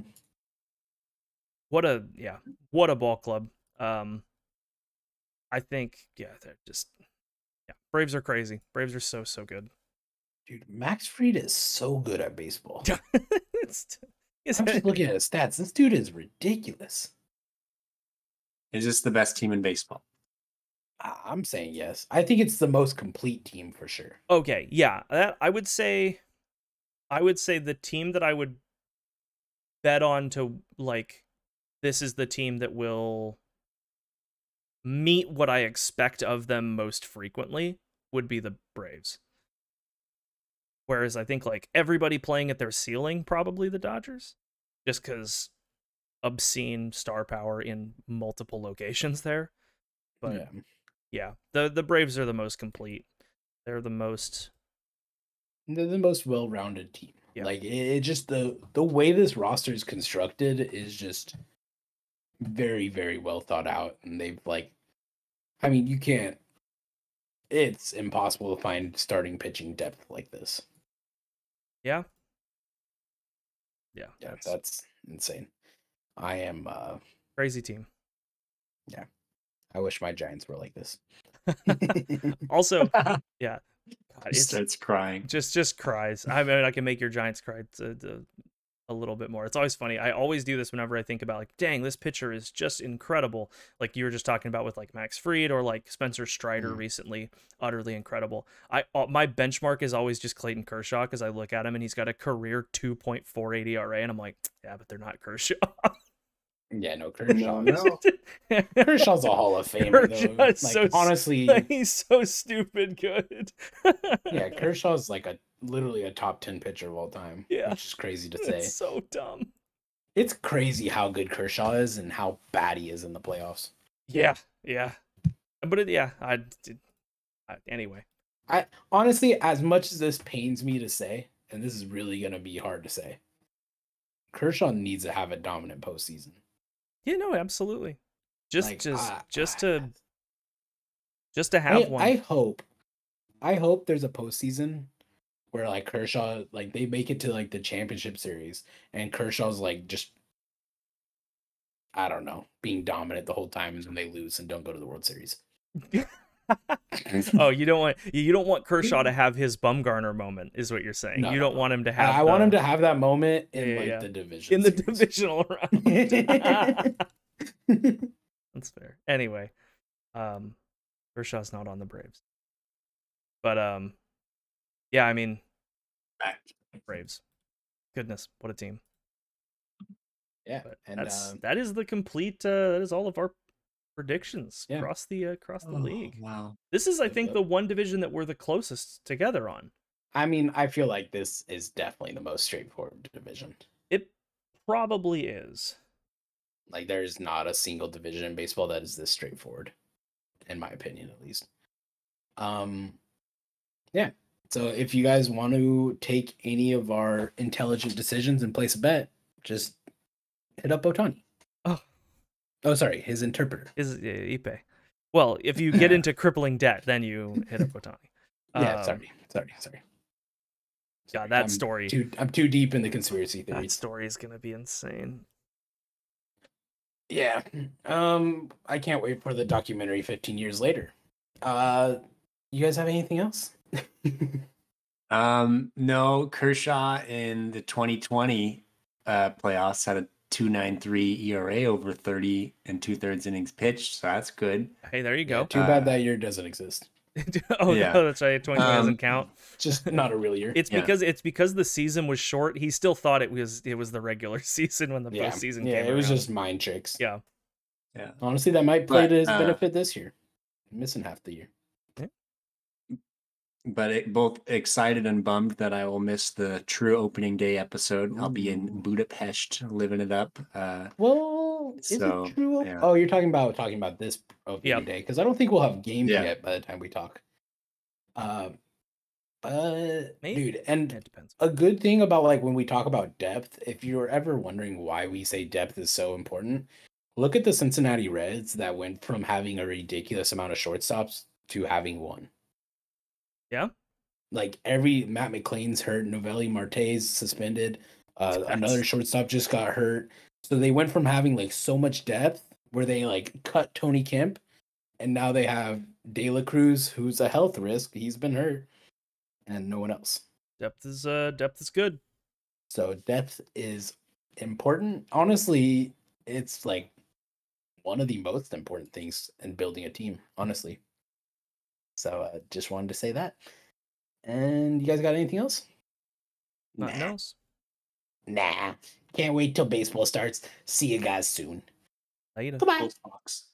what a yeah, what a ball club. Um I think yeah, they're just yeah, Braves are crazy. Braves are so so good. Dude, Max Fried is so good at baseball. it's, it's, I'm just looking at his stats. This dude is ridiculous. Is this the best team in baseball? I- I'm saying yes. I think it's the most complete team for sure. okay, yeah. That I would say I would say the team that I would bet on to like this is the team that will meet what I expect of them most frequently would be the Braves. Whereas I think like everybody playing at their ceiling, probably the Dodgers, just because obscene star power in multiple locations there. But yeah. yeah. the the Braves are the most complete. They're the most They're the most well-rounded team. Yeah. Like it, it just the the way this roster is constructed is just very very well thought out, and they've like, I mean, you can't. It's impossible to find starting pitching depth like this. yeah. Yeah, Yeah, that's that's insane. I am. uh crazy team. I wish my Giants were like this. Also, yeah, God, He it's starts crying. just just cries. I mean, I can make your Giants cry to, to, a little bit more. It's always funny. I always do this whenever I think about like, dang, this pitcher is just incredible. Like you were just talking about with like Max Fried or like Spencer Strider Mm. recently, utterly incredible. I uh, my benchmark is always just Clayton Kershaw because I look at him and he's got a career two point four eight E R A and I'm like, yeah, but they're not Kershaw. Yeah, no, Kershaw. No. Kershaw's a Hall of Famer, though. Kershaw's Like so s- honestly, he's so stupid good. yeah, Kershaw's like a literally a top ten pitcher of all time. Yeah. Which is crazy to say. It's so dumb. It's crazy how good Kershaw is and how bad he is in the playoffs. Yeah, yeah. But it, yeah, I did. I, anyway, I honestly, as much as this pains me to say, and this is really gonna be hard to say, Kershaw needs to have a dominant postseason. yeah, no, absolutely. Just, Like, just, I- just I- to, just to have I, one. I hope, I hope there's a postseason where like Kershaw, like they make it to like the championship series, and Kershaw's like just, I don't know, being dominant the whole time, and then they lose and don't go to the World Series. Oh, you don't want you don't want Kershaw to have his Bumgarner moment, is what you're saying. No, you no, don't no. want him to I, have. I want the- him to have that moment in Yeah, yeah, like yeah. the division in the series. divisional round. That's fair. Anyway, Um, Kershaw's not on the Braves, but um, yeah, I mean, Back. Braves. Goodness, what a team! Yeah, But and that's um, that is the complete. Uh, that is all of our predictions Yeah. across the uh, across the Oh, league. wow. This is, I Yep, think, yep. the one division that we're the closest together on. I mean, I feel like this is definitely the most straightforward division. It probably is. Like, there's not a single division in baseball that is this straightforward, in my opinion, at least. Um, yeah. So if you guys want to take any of our intelligent decisions and place a bet, just hit up Otani. Oh, Oh, sorry, his interpreter. is uh, Ipe. Well, if you get into crippling debt, then you hit up Otani. Yeah, Um, sorry, sorry, sorry. God, Sorry, that I'm story. Too, I'm too deep in the conspiracy That theories. story is gonna be insane. Yeah. Um, I can't wait for the documentary fifteen years later. Uh, you guys have anything else? Um, no, Kershaw in the twenty twenty uh, playoffs had a two point nine three E R A over thirty and two thirds innings pitched, so that's good. Hey, there you Yeah, go. too bad Uh, that year doesn't exist. Oh yeah. no, that's right. twenty twenty Um, doesn't count. Just not a real year. It's Yeah. because it's because the season was short. He still thought it was it was the regular season when the yeah, postseason yeah, came it was around. just mind tricks. Yeah. Yeah. Honestly, that might play But, to his uh, benefit this year. Missing half the year. But it, both excited and bummed that I will miss the true opening day episode. I'll be in Ooh. Budapest living it up. Uh, Well, is So, it true? yeah. Oh, you're talking about talking about this opening Yep. day because I don't think we'll have games Yeah. yet by the time we talk. Um, but Maybe. dude, and It depends. a good thing about like when we talk about depth, if you're ever wondering why we say depth is so important, look at the Cincinnati Reds that went from having a ridiculous amount of shortstops to having one. Yeah. Like every Matt McClain's hurt, Novelli Marte's suspended, uh, That's- another shortstop just got hurt. So they went from having like so much depth where they like cut Tony Kemp, and now they have De La Cruz, who's a health risk. He's been hurt, and no one else. Depth is uh depth is good. So depth is important. Honestly, it's like one of the most important things in building a team, honestly. So uh, just wanted to say that. And you guys got anything else? Nothing Nah. else. Nah. Can't wait till baseball starts. See you guys soon. Later. Goodbye. Post box.